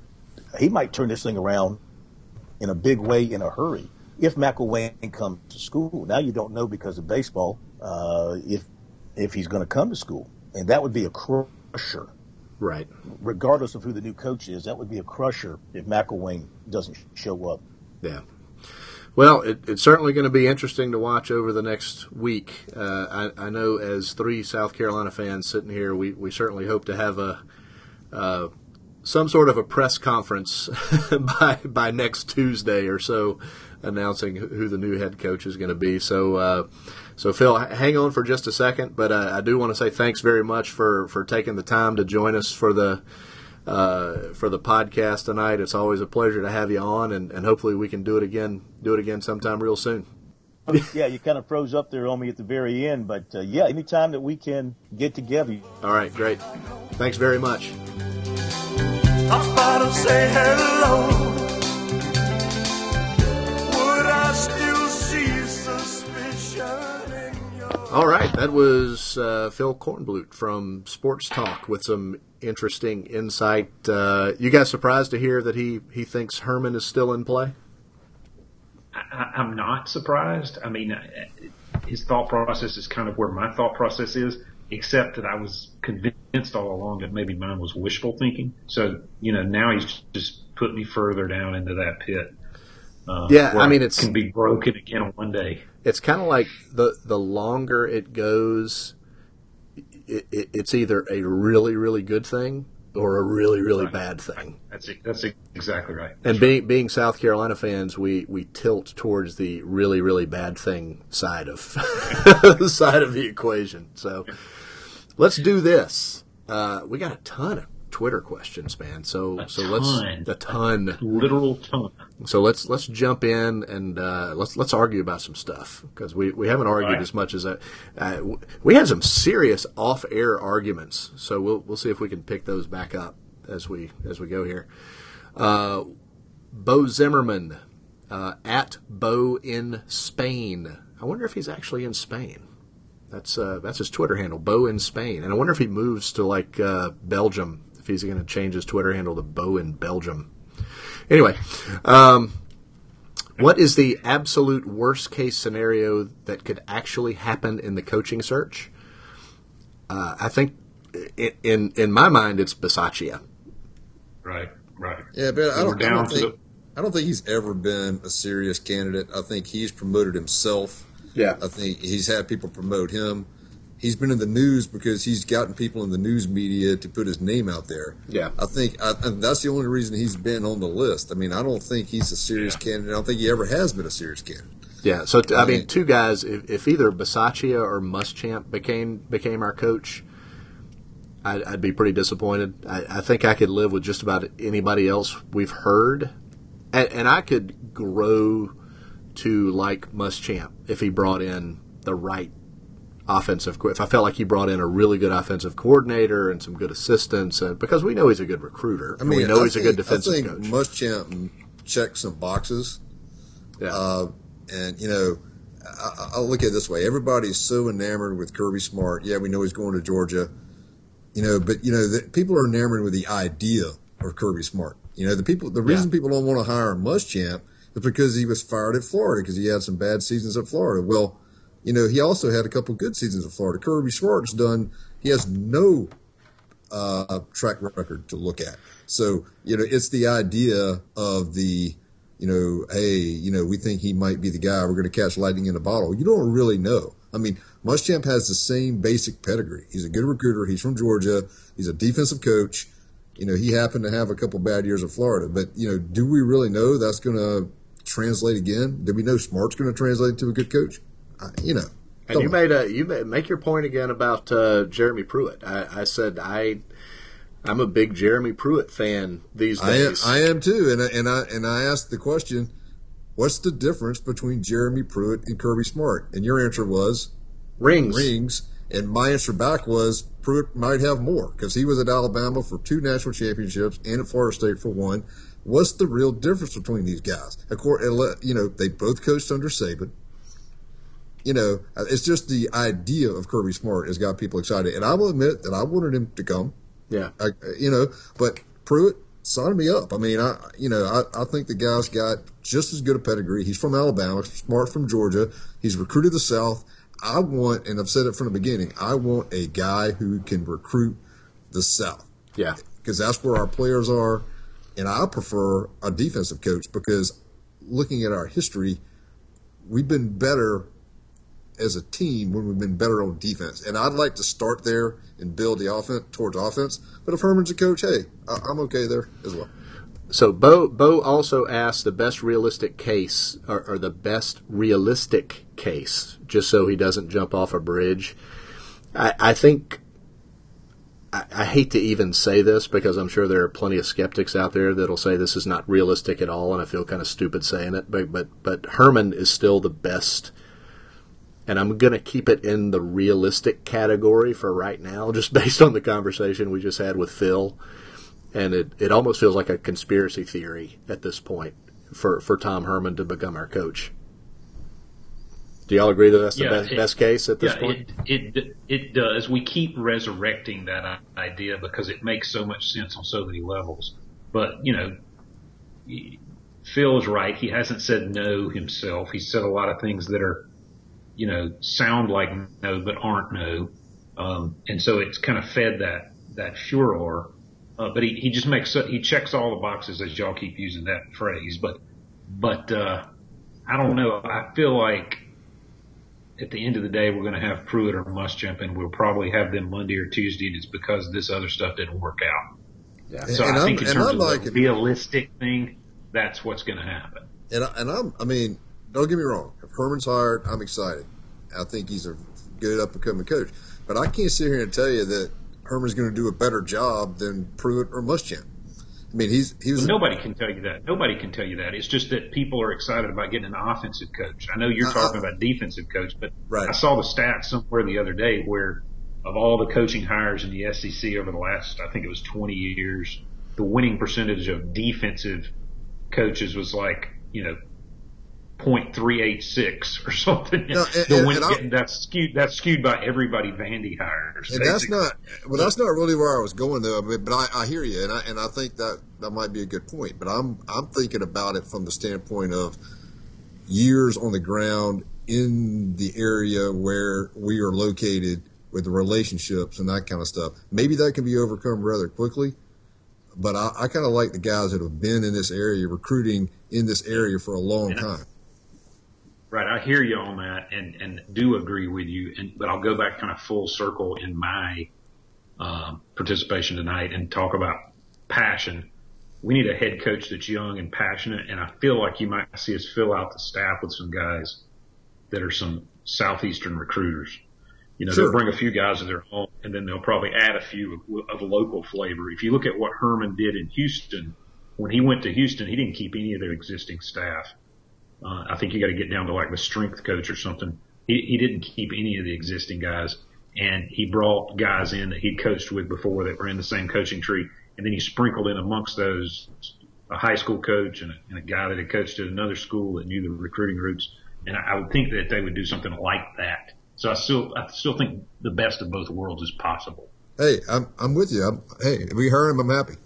F: he might turn this thing around in a big way in a hurry. If McElwain comes to school, now you don't know because of baseball uh, if if he's going to come to school, and that would be a crusher.
B: Right.
F: Regardless of who the new coach is, that would be a crusher if McElwain doesn't show up.
B: Yeah. Well, it, it's certainly going to be interesting to watch over the next week. Uh, I, I know as three South Carolina fans sitting here, we, we certainly hope to have a uh, some sort of a press conference by by next Tuesday or so, announcing who the new head coach is going to be. So, uh, so Phil, hang on for just a second, but uh, I do want to say thanks very much for, for taking the time to join us for the uh, for the podcast tonight. It's always a pleasure to have you on, and, and hopefully we can do it again do it again sometime real soon.
F: Yeah, you kind of froze up there on me at the very end, but uh, yeah, anytime that we can get together.
B: All right, great. Thanks very much.
E: Top bottom, say hello. Would I still see suspicion in your...
B: All right, that was uh, Phil Kornblut from Sports Talk with some interesting insight. Uh, you guys surprised to hear that he, he thinks Herman is still in play?
C: I, I'm not surprised. I mean, his thought process is kind of where my thought process is, except that I was convinced all along that maybe mine was wishful thinking. So, you know, now he's just put me further down into that pit. Uh,
B: yeah, I mean, it's
C: can be broken again on one day.
B: It's kind of like the the longer it goes, it, it, it's either a really, really good thing or a really, really
C: right.
B: bad thing.
C: That's that's exactly right.
B: And
C: That's
B: being
C: right.
B: being South Carolina fans, we, we tilt towards the really, really bad thing side of the side of the equation. So let's do this. Uh, we got a ton of Twitter questions, man. So
C: a
B: so
C: ton.
B: let's a ton,
C: a literal ton.
B: So let's let's jump in and uh, let's let's argue about some stuff because we, we haven't argued
C: right.
B: as much as that. Uh, we had some serious off air arguments. So we'll we'll see if we can pick those back up as we as we go here. Uh, Bo Zimmerman uh, at Bo in Spain. I wonder if he's actually in Spain. That's uh, that's his Twitter handle, Bo in Spain, and I wonder if he moves to like uh, Belgium. If he's going to change his Twitter handle to Bo in Belgium. Anyway, um, what is the absolute worst case scenario that could actually happen in the coaching search? Uh, I think in in my mind it's Bisaccia.
C: Right. Right.
D: Yeah, but I
C: We're
D: don't, I
C: down
D: don't
C: to
D: think
C: the-
D: I don't think he's ever been a serious candidate. I think he's promoted himself.
B: Yeah.
D: I think he's had people promote him. He's been in the news because he's gotten people in the news media to put his name out there.
B: Yeah.
D: I think I, and that's the only reason he's been on the list. I mean, I don't think he's a serious
C: Yeah.
D: candidate. I don't think he ever has been a serious candidate.
B: Yeah, so t- I mean,
D: Right.
B: two guys. If, if either Bisaccia or Muschamp became became our coach, I'd, I'd be pretty disappointed. I, I think I could live with just about anybody else we've heard, and, and I could grow to like Muschamp if he brought in the right offensive. co- If I felt like he brought in a really good offensive coordinator and some good assistants, uh, because we know he's a good recruiter.
D: I
B: and
D: mean,
B: we know
D: I
B: he's
D: think,
B: a good defensive
D: I think
B: coach.
D: Muschamp checked some boxes.
B: Yeah.
D: Uh, and, you know, I, I'll look at it this way. Everybody's so enamored with Kirby Smart. Yeah, we know he's going to Georgia. You know, but, you know, the, people are enamored with the idea of Kirby Smart. You know, the people, the reason
B: Yeah.
D: people don't want to hire Muschamp is because he was fired at Florida because he had some bad seasons at Florida. Well, you know, he also had a couple good seasons at Florida. Kirby Smart's done, he has no uh, track record to look at. So, you know, it's the idea of the, you know, hey, you know, we think he might be the guy. We're going to catch lightning in a bottle. You don't really know. I mean, Muschamp has the same basic pedigree. He's a good recruiter. He's from Georgia. He's a defensive coach. You know, he happened to have a couple bad years at Florida. But, you know, do we really know that's going to translate again? Do we know Smart's going to translate to a good coach? Uh, you know.
B: And you
D: come on.
B: made a you made, make your point again about uh, Jeremy Pruitt. I, I said I I'm a big Jeremy Pruitt fan these
D: I am,
B: days.
D: I am too, and I, and I and I asked the question, what's the difference between Jeremy Pruitt and Kirby Smart? And your answer was
B: Rings.
D: rings, and my answer back was Pruitt might have more because he was at Alabama for two national championships and at Florida State for one. What's the real difference between these guys? Of course, you know, they both coached under Saban. You know, it's just the idea of Kirby Smart has got people excited, and I will admit that I wanted him to come.
B: Yeah.
D: I, you know, but Pruitt signed me up. I mean, I, you know, I, I think the guy's got just as good a pedigree. He's from Alabama, Smart from Georgia. He's recruited the South. I want, and I've said it from the beginning, I want a guy who can recruit the South
B: Yeah.
D: because that's where our players are. And I prefer a defensive coach because looking at our history, we've been better as a team when we've been better on defense. And I'd like to start there and build the offense towards offense. But if Herman's a coach, hey, I, I'm okay there as well.
B: So Bo Bo also asked the best realistic case or, or the best realistic case, just so he doesn't jump off a bridge. I, I think I, I hate to even say this because I'm sure there are plenty of skeptics out there that'll say this is not realistic at all, and I feel kind of stupid saying it. But but but Herman is still the best. And I'm going to keep it in the realistic category for right now, just based on the conversation we just had with Phil. And it, it almost feels like a conspiracy theory at this point for, for Tom Herman to become our coach. Do y'all agree that that's the
C: Yeah,
B: best,
C: it-
B: best case at this
C: yeah,
B: point?
C: It, it it does. We keep resurrecting that idea because it makes so much sense on so many levels. But you know, Phil is right. He hasn't said no himself. He said a lot of things that are, you know, sound like no but aren't no, um, and so it's kind of fed that that furor. Uh, but he, he just makes he checks all the boxes, as y'all keep using that phrase. But but uh, I don't know. I feel like at the end of the day, we're going to have Pruitt or Muschamp, and we'll probably have them Monday or Tuesday, and it's because this other stuff didn't work out.
B: Yeah.
C: So
D: And
C: I
D: I'm-
C: think in
D: and
C: terms
D: I'm
C: of the
D: liking-
C: realistic thing, that's what's going to happen.
D: And, I, and I'm, I mean, don't get me wrong. If Herman's hired, I'm excited. I think he's a good up and coming coach. But I can't sit here and tell you that Herman's going to do a better job than Pruitt or Muschamp. I mean, he's he was
C: Nobody can tell you that. Nobody can tell you that. It's just that people are excited about getting an offensive coach. I know you're
D: Uh,
C: talking about defensive coach, but
D: Right.
C: I saw the stats somewhere the other day where of all the coaching hires in the S E C over the last, I think it was twenty years, the winning percentage of defensive coaches was like, you know, point three eight six or something.
D: No, and-
C: the
D: and-
C: win,
D: and I-
C: that's skewed. That's skewed by everybody Vandy hires.
D: And that's
C: basically.
D: not well. That's not really where I was going though. But, but I, I hear you, and I and I think that that might be a good point. But I'm I'm thinking about it from the standpoint of years on the ground in the area where we are located with the relationships and that kind of stuff. Maybe that can be overcome rather quickly. but I, I kind of like the guys that have been in this area, recruiting in this area for a long
C: Yeah.
D: time.
C: Right, I hear you on that, and, and do agree with you. And but I'll go back kind of full circle in my um, participation tonight and talk about passion. We need a head coach that's young and passionate, and I feel like you might see us fill out the staff with some guys that are some southeastern recruiters. You know,
D: Sure.
C: they'll bring a few guys of their own, and then they'll probably add a few of, of local flavor. If you look at what Herman did in Houston, when he went to Houston, he didn't keep any of their existing staff. Uh, I think you got to get down to like the strength coach or something. He, he didn't keep any of the existing guys, and he brought guys in that he'd coached with before that were in the same coaching tree, and then he sprinkled in amongst those a high school coach and a, and a guy that had coached at another school that knew the recruiting routes. And I, I would think that they would do something like that. So I still I still think the best of both worlds is possible.
D: Hey, I'm I'm with you. I'm, hey, if we heard him, I'm happy.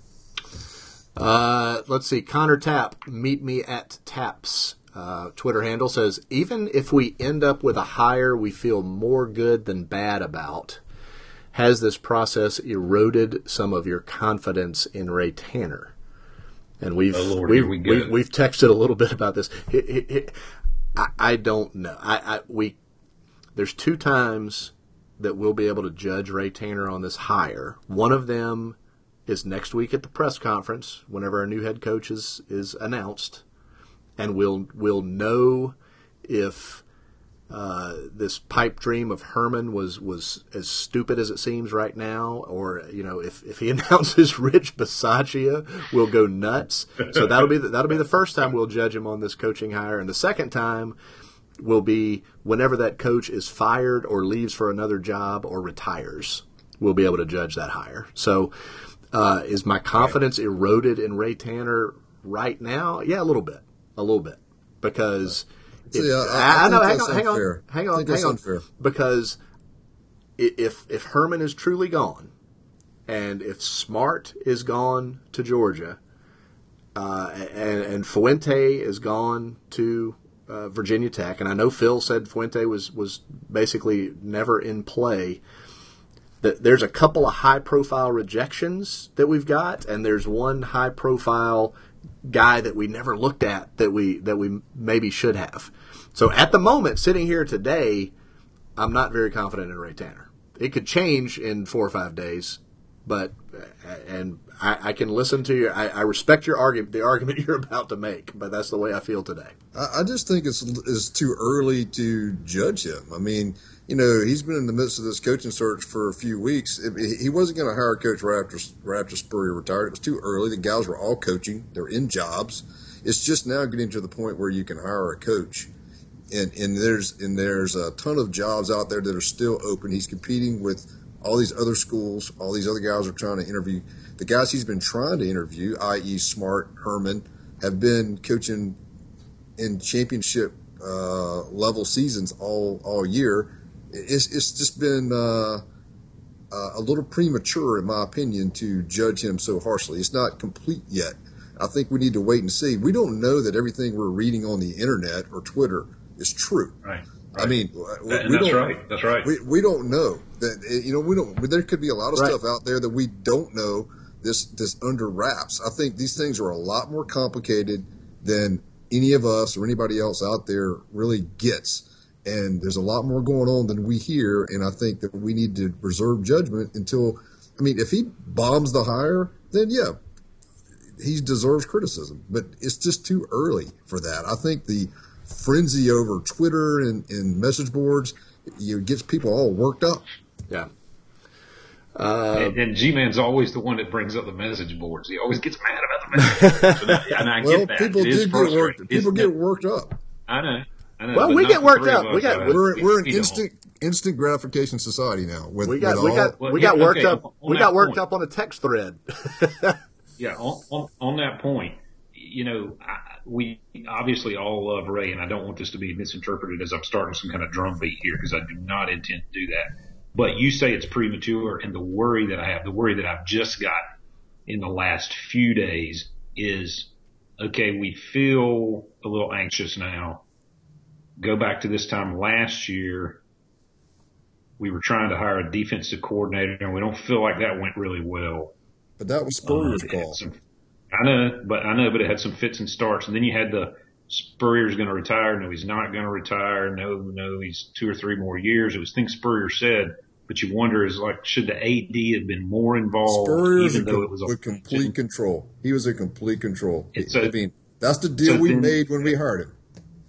B: Uh, let's see. Connor Tapp, meet me at Taps. Uh, Twitter handle says, even if we end up with a hire we feel more good than bad about, has this process eroded some of your confidence in Ray Tanner? And we've
C: Oh, Lord,
B: we've,
C: here we go.
B: we've we've texted a little bit about this. It, it, it, I, I don't know. I, I we there's two times that we'll be able to judge Ray Tanner on this hire. One of them is next week at the press conference, whenever our new head coach is is announced. And we'll we'll know if uh, this pipe dream of Herman was, was as stupid as it seems right now, or you know, if, if he announces Rich Bisaccia, we'll go nuts. So that'll be the, that'll be the first time we'll judge him on this coaching hire, and the second time will be whenever that coach is fired or leaves for another job or retires. We'll be able to judge that hire. So, uh, is my confidence eroded in Ray Tanner right now? Yeah, a little bit. A little bit, because
D: See,
B: it,
D: I- I
B: I, know.
D: think
B: Hang
D: that's
B: on, hang on,
D: unfair.
B: hang
D: I
B: on,
D: think
B: hang
D: that's
B: on.
D: unfair.
B: Because i- if if Herman is truly gone, and if Smart is gone to Georgia, uh, and, and Fuente is gone to uh, Virginia Tech, and I know Phil said Fuente was was basically never in play. That there's a couple of high profile rejections that we've got, and there's one high profile guy that we never looked at that we that we maybe should have. So at the moment, sitting here today, I'm not very confident in Ray Tanner. It could change in four or five days, but and I, I can listen to your. I, I respect your argument, the argument you're about to make, but that's the way I feel today.
D: I, I just think it's it's too early to judge him. I mean, you know, he's been in the midst of this coaching search for a few weeks. He wasn't going to hire a coach right after, right after Spurrier retired. It was too early. The guys were all coaching. They're in jobs. It's just now getting to the point where you can hire a coach. And, and there's and there's a ton of jobs out there that are still open. He's competing with all these other schools. All these other guys are trying to interview. The guys he's been trying to interview, that is. Smart, Herman, have been coaching in championship uh, level seasons all all year. It's it's just been uh, uh, a little premature, in my opinion, to judge him so harshly. It's not complete yet. I think we need to wait and see. We don't know that everything we're reading on the internet or Twitter is true.
C: Right.
D: I mean,
C: That-
D: we,
C: and
D: we
C: that's
D: don't.
C: right. That's right.
D: We, we don't know that. You know, we don't. There could be a lot of
B: Right.
D: stuff out there that we don't know. This this under wraps. I think these things are a lot more complicated than any of us or anybody else out there really gets. And there's a lot more going on than we hear. And I think that we need to reserve judgment until. I mean, if he bombs the hire, then yeah, he deserves criticism. But it's just too early for that. I think the frenzy over Twitter and, and message boards, you know, gets people all worked up.
B: Yeah.
C: and, and G-Man's always the one that brings up the message boards. He always gets mad about the message boards. So that, and I
D: Well,
C: get that.
D: people
C: It is
D: do get
C: frustrating.
D: worked. People
C: It's-
D: get worked up.
C: I know. I know.
B: Well,
C: but
B: we
C: not
B: get
C: the
B: worked
C: three of
B: up.
C: us,
B: We got-
C: uh,
D: We're we're an
C: we don't.
D: instant instant gratification society now. With,
B: We got
D: with
B: we
D: all,
B: got
C: Well,
B: we
C: here-
B: got worked
C: okay,
B: up.
C: on
B: We
C: that
B: got worked
C: point.
B: up on a text thread.
C: Yeah, on, on, on that point, you know, I, we obviously all love Ray, and I don't want this to be misinterpreted as I'm starting some kind of drumbeat here because I do not intend to do that. But you say it's premature, and the worry that I have, the worry that I've just got in the last few days is, okay, we feel a little anxious now. Go back to this time last year. We were trying to hire a defensive coordinator, and we don't feel like that went really well.
D: But that was Spurrier's
C: Um,
D: call.
C: some, I know, but I know, but it had some fits and starts. And then you had the Spurrier's going to retire. No, he's not going to retire. No, no, he's two or three more years. It was things Spurrier said, but you wonder is like, should the A D have been more involved?
D: Spurrier's
C: even
D: a,
C: though it was a,
D: with complete control. He was in complete control.
C: It's a-
D: I mean, that's the deal
C: so
D: we
C: then-
D: made when we hired him.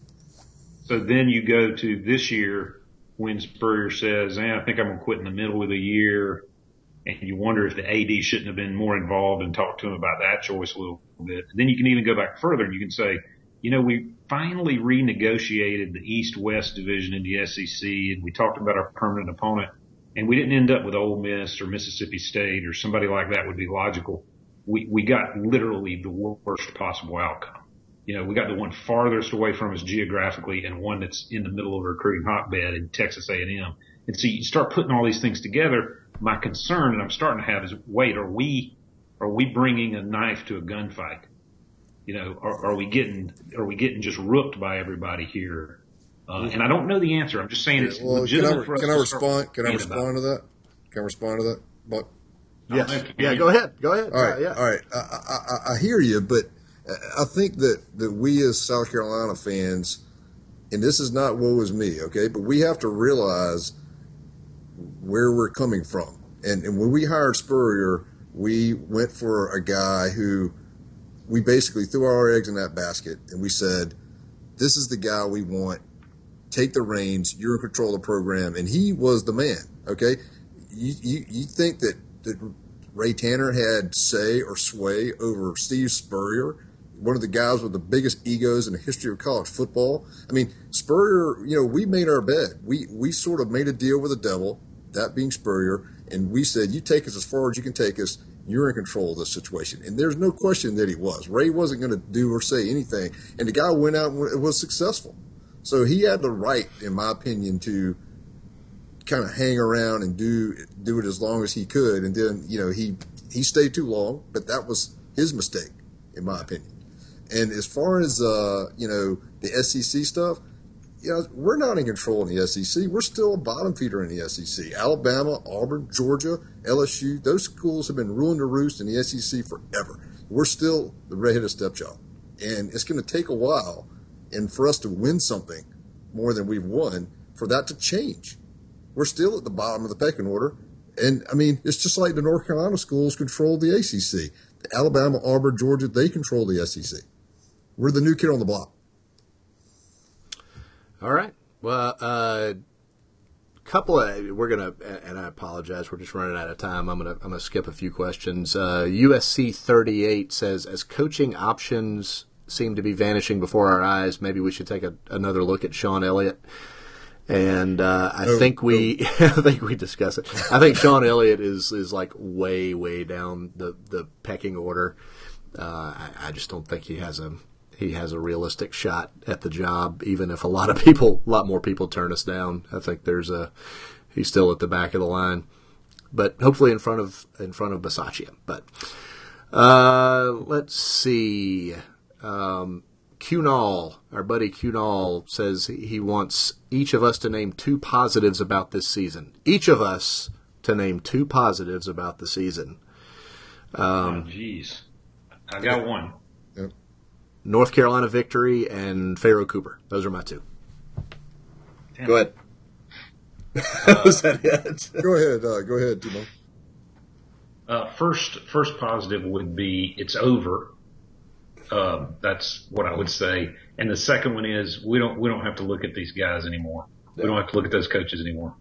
C: So then you go to this year when Spurrier says, eh, I think I'm going to quit in the middle of the year. And you wonder if the A D shouldn't have been more involved and talked to him about that choice a little bit. And then you can even go back further and you can say, you know, we finally renegotiated the East-West division in the S E C, and we talked about our permanent opponent, and we didn't end up with Ole Miss or Mississippi State or somebody like that would be logical. We, we got literally the worst possible outcome. You know, we got the one farthest away from us geographically and one that's in the middle of a recruiting hotbed in Texas A and M. And so you start putting all these things together. My concern, and I'm starting to have, is wait, are we are we bringing a knife to a gunfight? You know, are, are we getting are we getting just rooked by everybody here? Uh, and I don't know the answer. I'm just saying it's
D: Well, can
C: legitimate
D: I,
C: for us
D: can I
C: to start
D: respond? Can I
C: thinking about
D: respond to that? Can I respond to that? But
B: Yes.
C: Okay.
B: Yeah, go ahead. Go ahead.
D: all right,
B: Yeah, yeah.
D: all right. I, I, I- I hear you, but I think that, that we as South Carolina fans, and this is not woe is me, okay, but we have to realize where we're coming from. And, and when we hired Spurrier, we went for a guy who we basically threw our eggs in that basket, and we said, this is the guy we want. Take the reins. You're in control of the program. And he was the man, okay? You, you, you think that, that Ray Tanner had say or sway over Steve Spurrier, one of the guys with the biggest egos in the history of college football? I mean, Spurrier, you know, we made our bed. We, we sort of made a deal with the devil, that being Spurrier, and we said, you take us as far as you can take us. You're in control of this situation. And there's no question that he was. Ray wasn't going to do or say anything. And the guy went out and was successful. So he had the right, in my opinion, to kind of hang around and do do it as long as he could. And then, you know, he, he stayed too long, but that was his mistake, in my opinion. And as far as, uh, you know, the S E C stuff, you know, we're not in control in the S E C. We're still a bottom feeder in the S E C. Alabama, Auburn, Georgia, L S U, those schools have been ruling the roost in the S E C forever. We're still the redheaded stepchild. And it's going to take a while, and for us to win something more than we've won, for that to change. We're still at the bottom of the pecking order. And, I mean, it's just like the North Carolina schools control the A C C. The Alabama, Auburn, Georgia, they control the S E C. We're the new kid on the block.
B: All right. Well, uh, couple of we're gonna, and I apologize, we're just running out of time. I'm gonna I'm gonna skip a few questions. Uh, U S C thirty-eight says, as coaching options seem to be vanishing before our eyes, maybe we should take a, another look at Sean Elliott. And uh, I
D: Oh,
B: think we, I think we discuss it. I think Sean Elliott is is like way way down the the pecking order. Uh, I, I just don't think he has a. He has a realistic shot at the job, even if a lot of people, a lot more people turn us down. I think there's a, he's still at the back of the line, but hopefully in front of, in front of Bisaccia. But, uh, let's see. Um, Cunall, our buddy Cunall says he wants each of us to name two positives about this season. Each of us to name two positives about the season.
C: Um, oh, jeez. I got one.
B: North Carolina victory and Pharaoh Cooper. Those are my two.
C: Damn.
B: Go ahead. Uh, Was that it?
D: Go ahead. Uh, go ahead, Timo.
C: Uh, first, first positive would be it's over. Um, that's what I would say. And the second one is we don't we don't have to look at these guys anymore. Yeah. We don't have to look at those coaches anymore.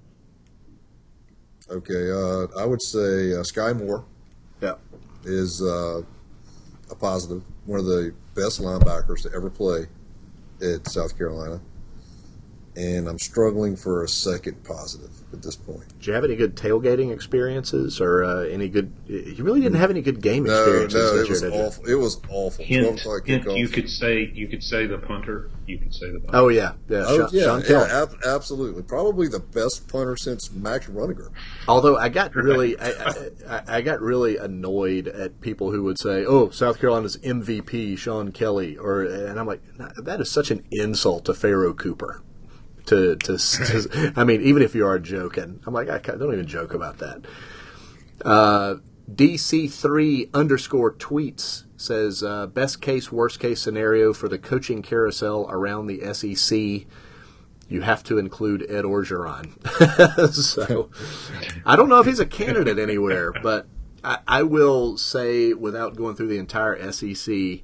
D: Okay. Uh, I would say uh, Sky Moore.
B: Yeah.
D: Is uh, a positive. One of the best linebackers to ever play at South Carolina. And I'm struggling for a second positive at this point.
B: Did you have any good tailgating experiences or uh, any good – you really didn't have any good game
D: no,
B: experiences
D: no,
B: this
D: it was
B: year, did you?
D: awful. It was awful.
C: Hint,
D: twelve
C: hint,
D: kickoff.
C: you could say you could say the punter. You could say the punter.
B: Oh, yeah. yeah.
D: Oh,
B: Sean,
D: yeah,
B: Sean
D: yeah
B: Kelly.
D: ab- absolutely. Probably the best punter since Max Runninger.
B: Although I got really I, I, I got really annoyed at people who would say, oh, South Carolina's M V P, Sean Kelly. or And I'm like, that is such an insult to Pharaoh Cooper. To, to, to, I mean, even if you are joking, I'm like, I don't even joke about that. Uh, D C three underscore tweets says, uh, best case, worst case scenario for the coaching carousel around the S E C. You have to include Ed Orgeron. So I don't know if he's a candidate anywhere, but I, I will say, without going through the entire S E C,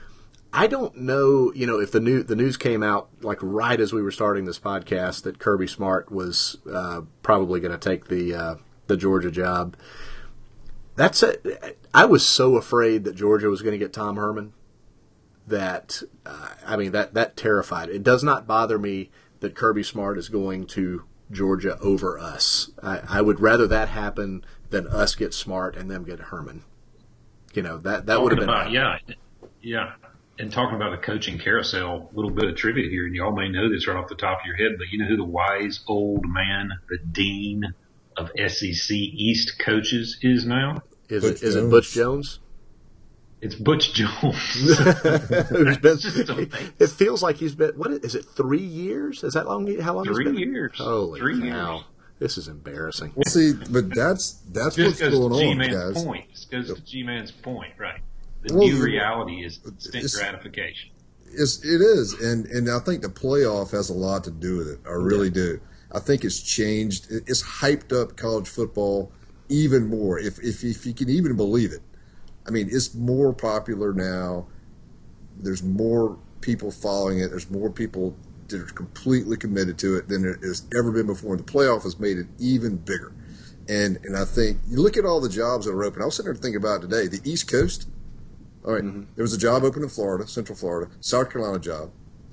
B: I don't know, you know, if the new the news came out like right as we were starting this podcast that Kirby Smart was uh, probably going to take the uh, the Georgia job. That's a, I was so afraid that Georgia was going to get Tom Herman that uh, I mean that that terrified. It does not bother me that Kirby Smart is going to Georgia over us. I, I would rather that happen than us get Smart and them get Herman. You know, that, that would have been
C: about, yeah, yeah. And talking about the coaching carousel, a little bit of trivia here, and y'all may know this right off the top of your head, but you know who the wise old man, the dean of S E C East coaches is now?
B: Is
D: Butch
B: it is it
D: Jones.
B: Butch Jones?
C: It's Butch Jones.
B: Who's been,
C: Just amazing.
B: it feels like he's been, what is it, three years? Is that long? How long
C: Three
B: it's been?
C: years.
B: Holy
C: Three
B: cow.
C: years.
B: This is embarrassing.
D: Well, see, but that's that's
C: Just
D: what's
C: goes
D: going
C: to
D: on,
C: G-Man's
D: guys.
C: point. Just goes to G-Man's point, right. The
D: Well,
C: new reality is instant
D: it's-
C: gratification.
D: It's, it is, and and I think the playoff has a lot to do with it. I really do. I think it's changed. It- It's hyped up college football even more, if if if you can even believe it. I mean, it's more popular now. There's more people following it. There's more people that are completely committed to it than there has ever been before. The playoff has made it even bigger. And and I think you look at all the jobs that are open. I was sitting there thinking about it today. The East Coast. All right,
B: Mm-hmm.
D: there was a job open in Florida, Central Florida, South Carolina job,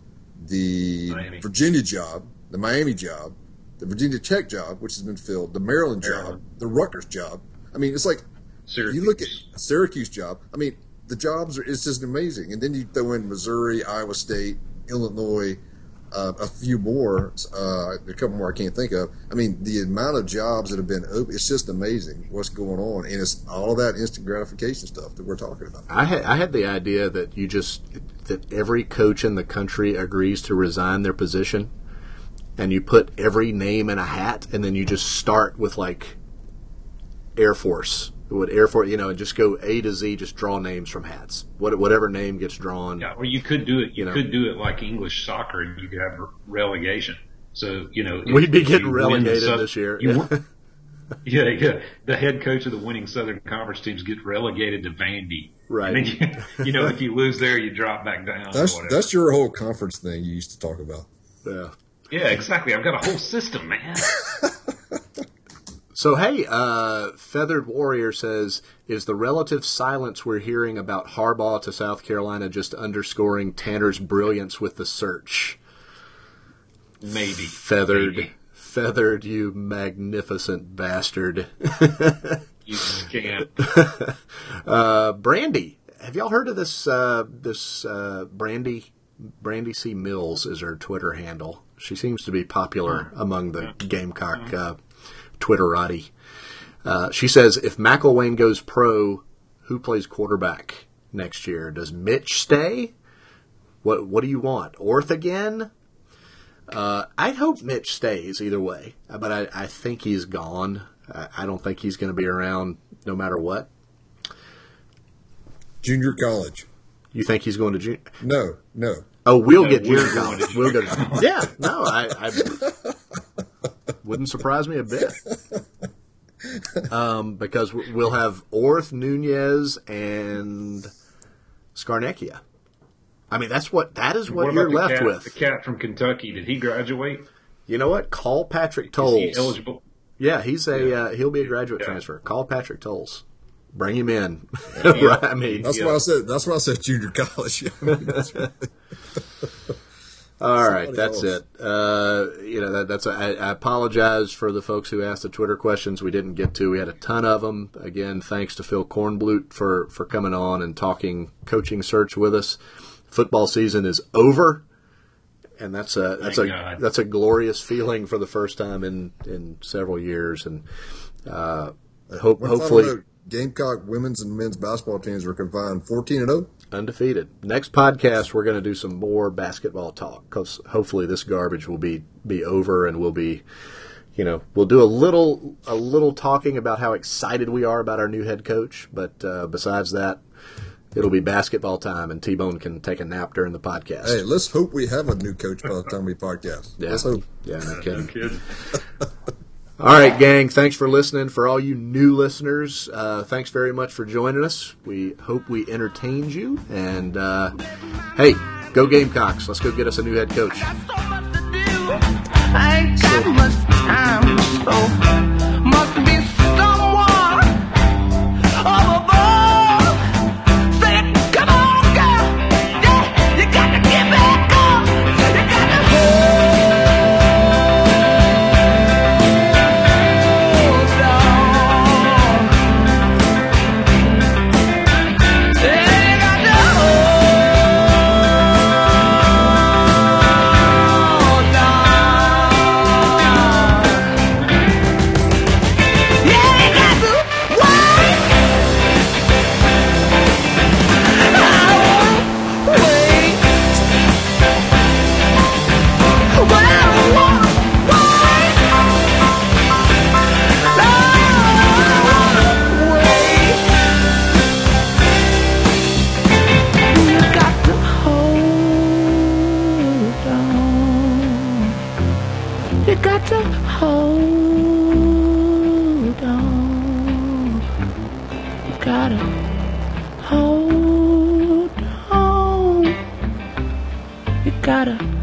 D: the
C: Miami.
D: Virginia job, the Miami job, the Virginia Tech job, which has been filled, the Maryland job,
C: Maryland.
D: the Rutgers job. I mean, it's like
C: Syracuse.
D: you look at Syracuse job. I mean, the jobs are it's just amazing. And then you throw in Missouri, Iowa State, Illinois, uh, a few more, uh, a couple more I can't think of. I mean, the amount of jobs that have been open, it's just amazing what's going on. And it's all that instant gratification stuff that we're talking about.
B: I had I had the idea that you just that every coach in the country agrees to resign their position, and you put every name in a hat, and then you just start with like Air Force, with Air Force, you know, and just go A to Z, just draw names from hats. What whatever name gets drawn.
C: Yeah, or you could do it. You,
B: You know.
C: could do it like English soccer, and you could have re- relegation. So you know, if-
B: We'd be
C: if
B: getting
C: you win the
B: relegated
C: South-
B: this year.
C: you
B: Yeah.
C: won- yeah, yeah. The head coach of the winning Southern Conference teams get relegated to Vandy.
B: Right.
C: And then you, you know, if you lose there, you drop back down.
D: That's
C: or whatever.
D: that's your whole conference thing you used to talk about.
B: Yeah.
C: yeah, exactly. I've got a whole system, man.
B: So, hey, uh, Feathered Warrior says, is the relative silence we're hearing about Harbaugh to South Carolina just underscoring Tanner's brilliance with the search?
C: Maybe
B: Feathered,
C: Maybe.
B: feathered, you magnificent bastard.
C: You can't.
B: uh, Brandy, have y'all heard of this, uh, this, uh, Brandy? Brandy C. Mills is her Twitter handle. She seems to be popular among the Gamecock, uh, Twitterati. Uh, she says, if McElwain goes pro, who plays quarterback next year? Does Mitch stay? What What do you want? Orth again? Uh, I'd hope Mitch stays either way, but I, I think he's gone. I, I don't think he's going to be around no matter what.
D: Junior college.
B: You think he's going to junior?
D: No, no.
B: Oh, we'll
C: No,
B: get
C: we're
B: junior
C: going
B: college.
C: to
B: We'll go to, yeah, no, I, I wouldn't surprise me a bit. Um, because we'll have Orth, Nunez, and Scarnecchia. I mean, that's what that is what,
C: What
B: you're
C: about the
B: left
C: cat,
B: with.
C: The cat from Kentucky, did he graduate?
B: You know what? Call Patrick
C: Is he
B: Tolles.
C: eligible?
B: Yeah, he's a
C: Yeah.
B: uh, he'll be a graduate
C: Yeah.
B: transfer. Call Patrick Tolles. Bring him in. Right, I mean,
D: That's
C: Yeah.
D: why I said. That's why I said junior college. I mean, that's right.
B: all right,
D: Somebody
B: that's
D: else.
B: it. Uh, you know, that, that's. I, I apologize for the folks who asked the Twitter questions we didn't get to. We had a ton of them. Again, thanks to Phil Kornblut for for coming on and talking coaching search with us. Football season is over, and that's a that's
C: Thank
B: a
C: God.
B: that's a glorious feeling for the first time in in several years. And uh, I hope
D: One final
B: hopefully.
D: note, Gamecock women's and men's basketball teams are combined fourteen and oh.
B: Undefeated. Next podcast, we're going to do some more basketball talk because hopefully this garbage will be, be over and we'll be you know, we'll do a little a little talking about how excited we are about our new head coach. But uh, besides that, it'll be basketball time, and T-Bone can take a nap during the podcast.
D: Hey, let's hope we have a new coach by the time we podcast.
B: Yeah.
D: Let's hope.
B: Yeah, no
C: No
B: kidding.
C: kidding.
B: All right, gang, thanks for listening. For all you new listeners, uh, thanks very much for joining us. We hope we entertained you. And, uh, hey, go Gamecocks. Let's go get us a new head coach.
G: I ain't got much time, so must be someone up above. Say, come on, girl, yeah, you got to get back up. You got to hold on. Yeah, you got to hold on. You got to hold on. You gotta hold on. You gotta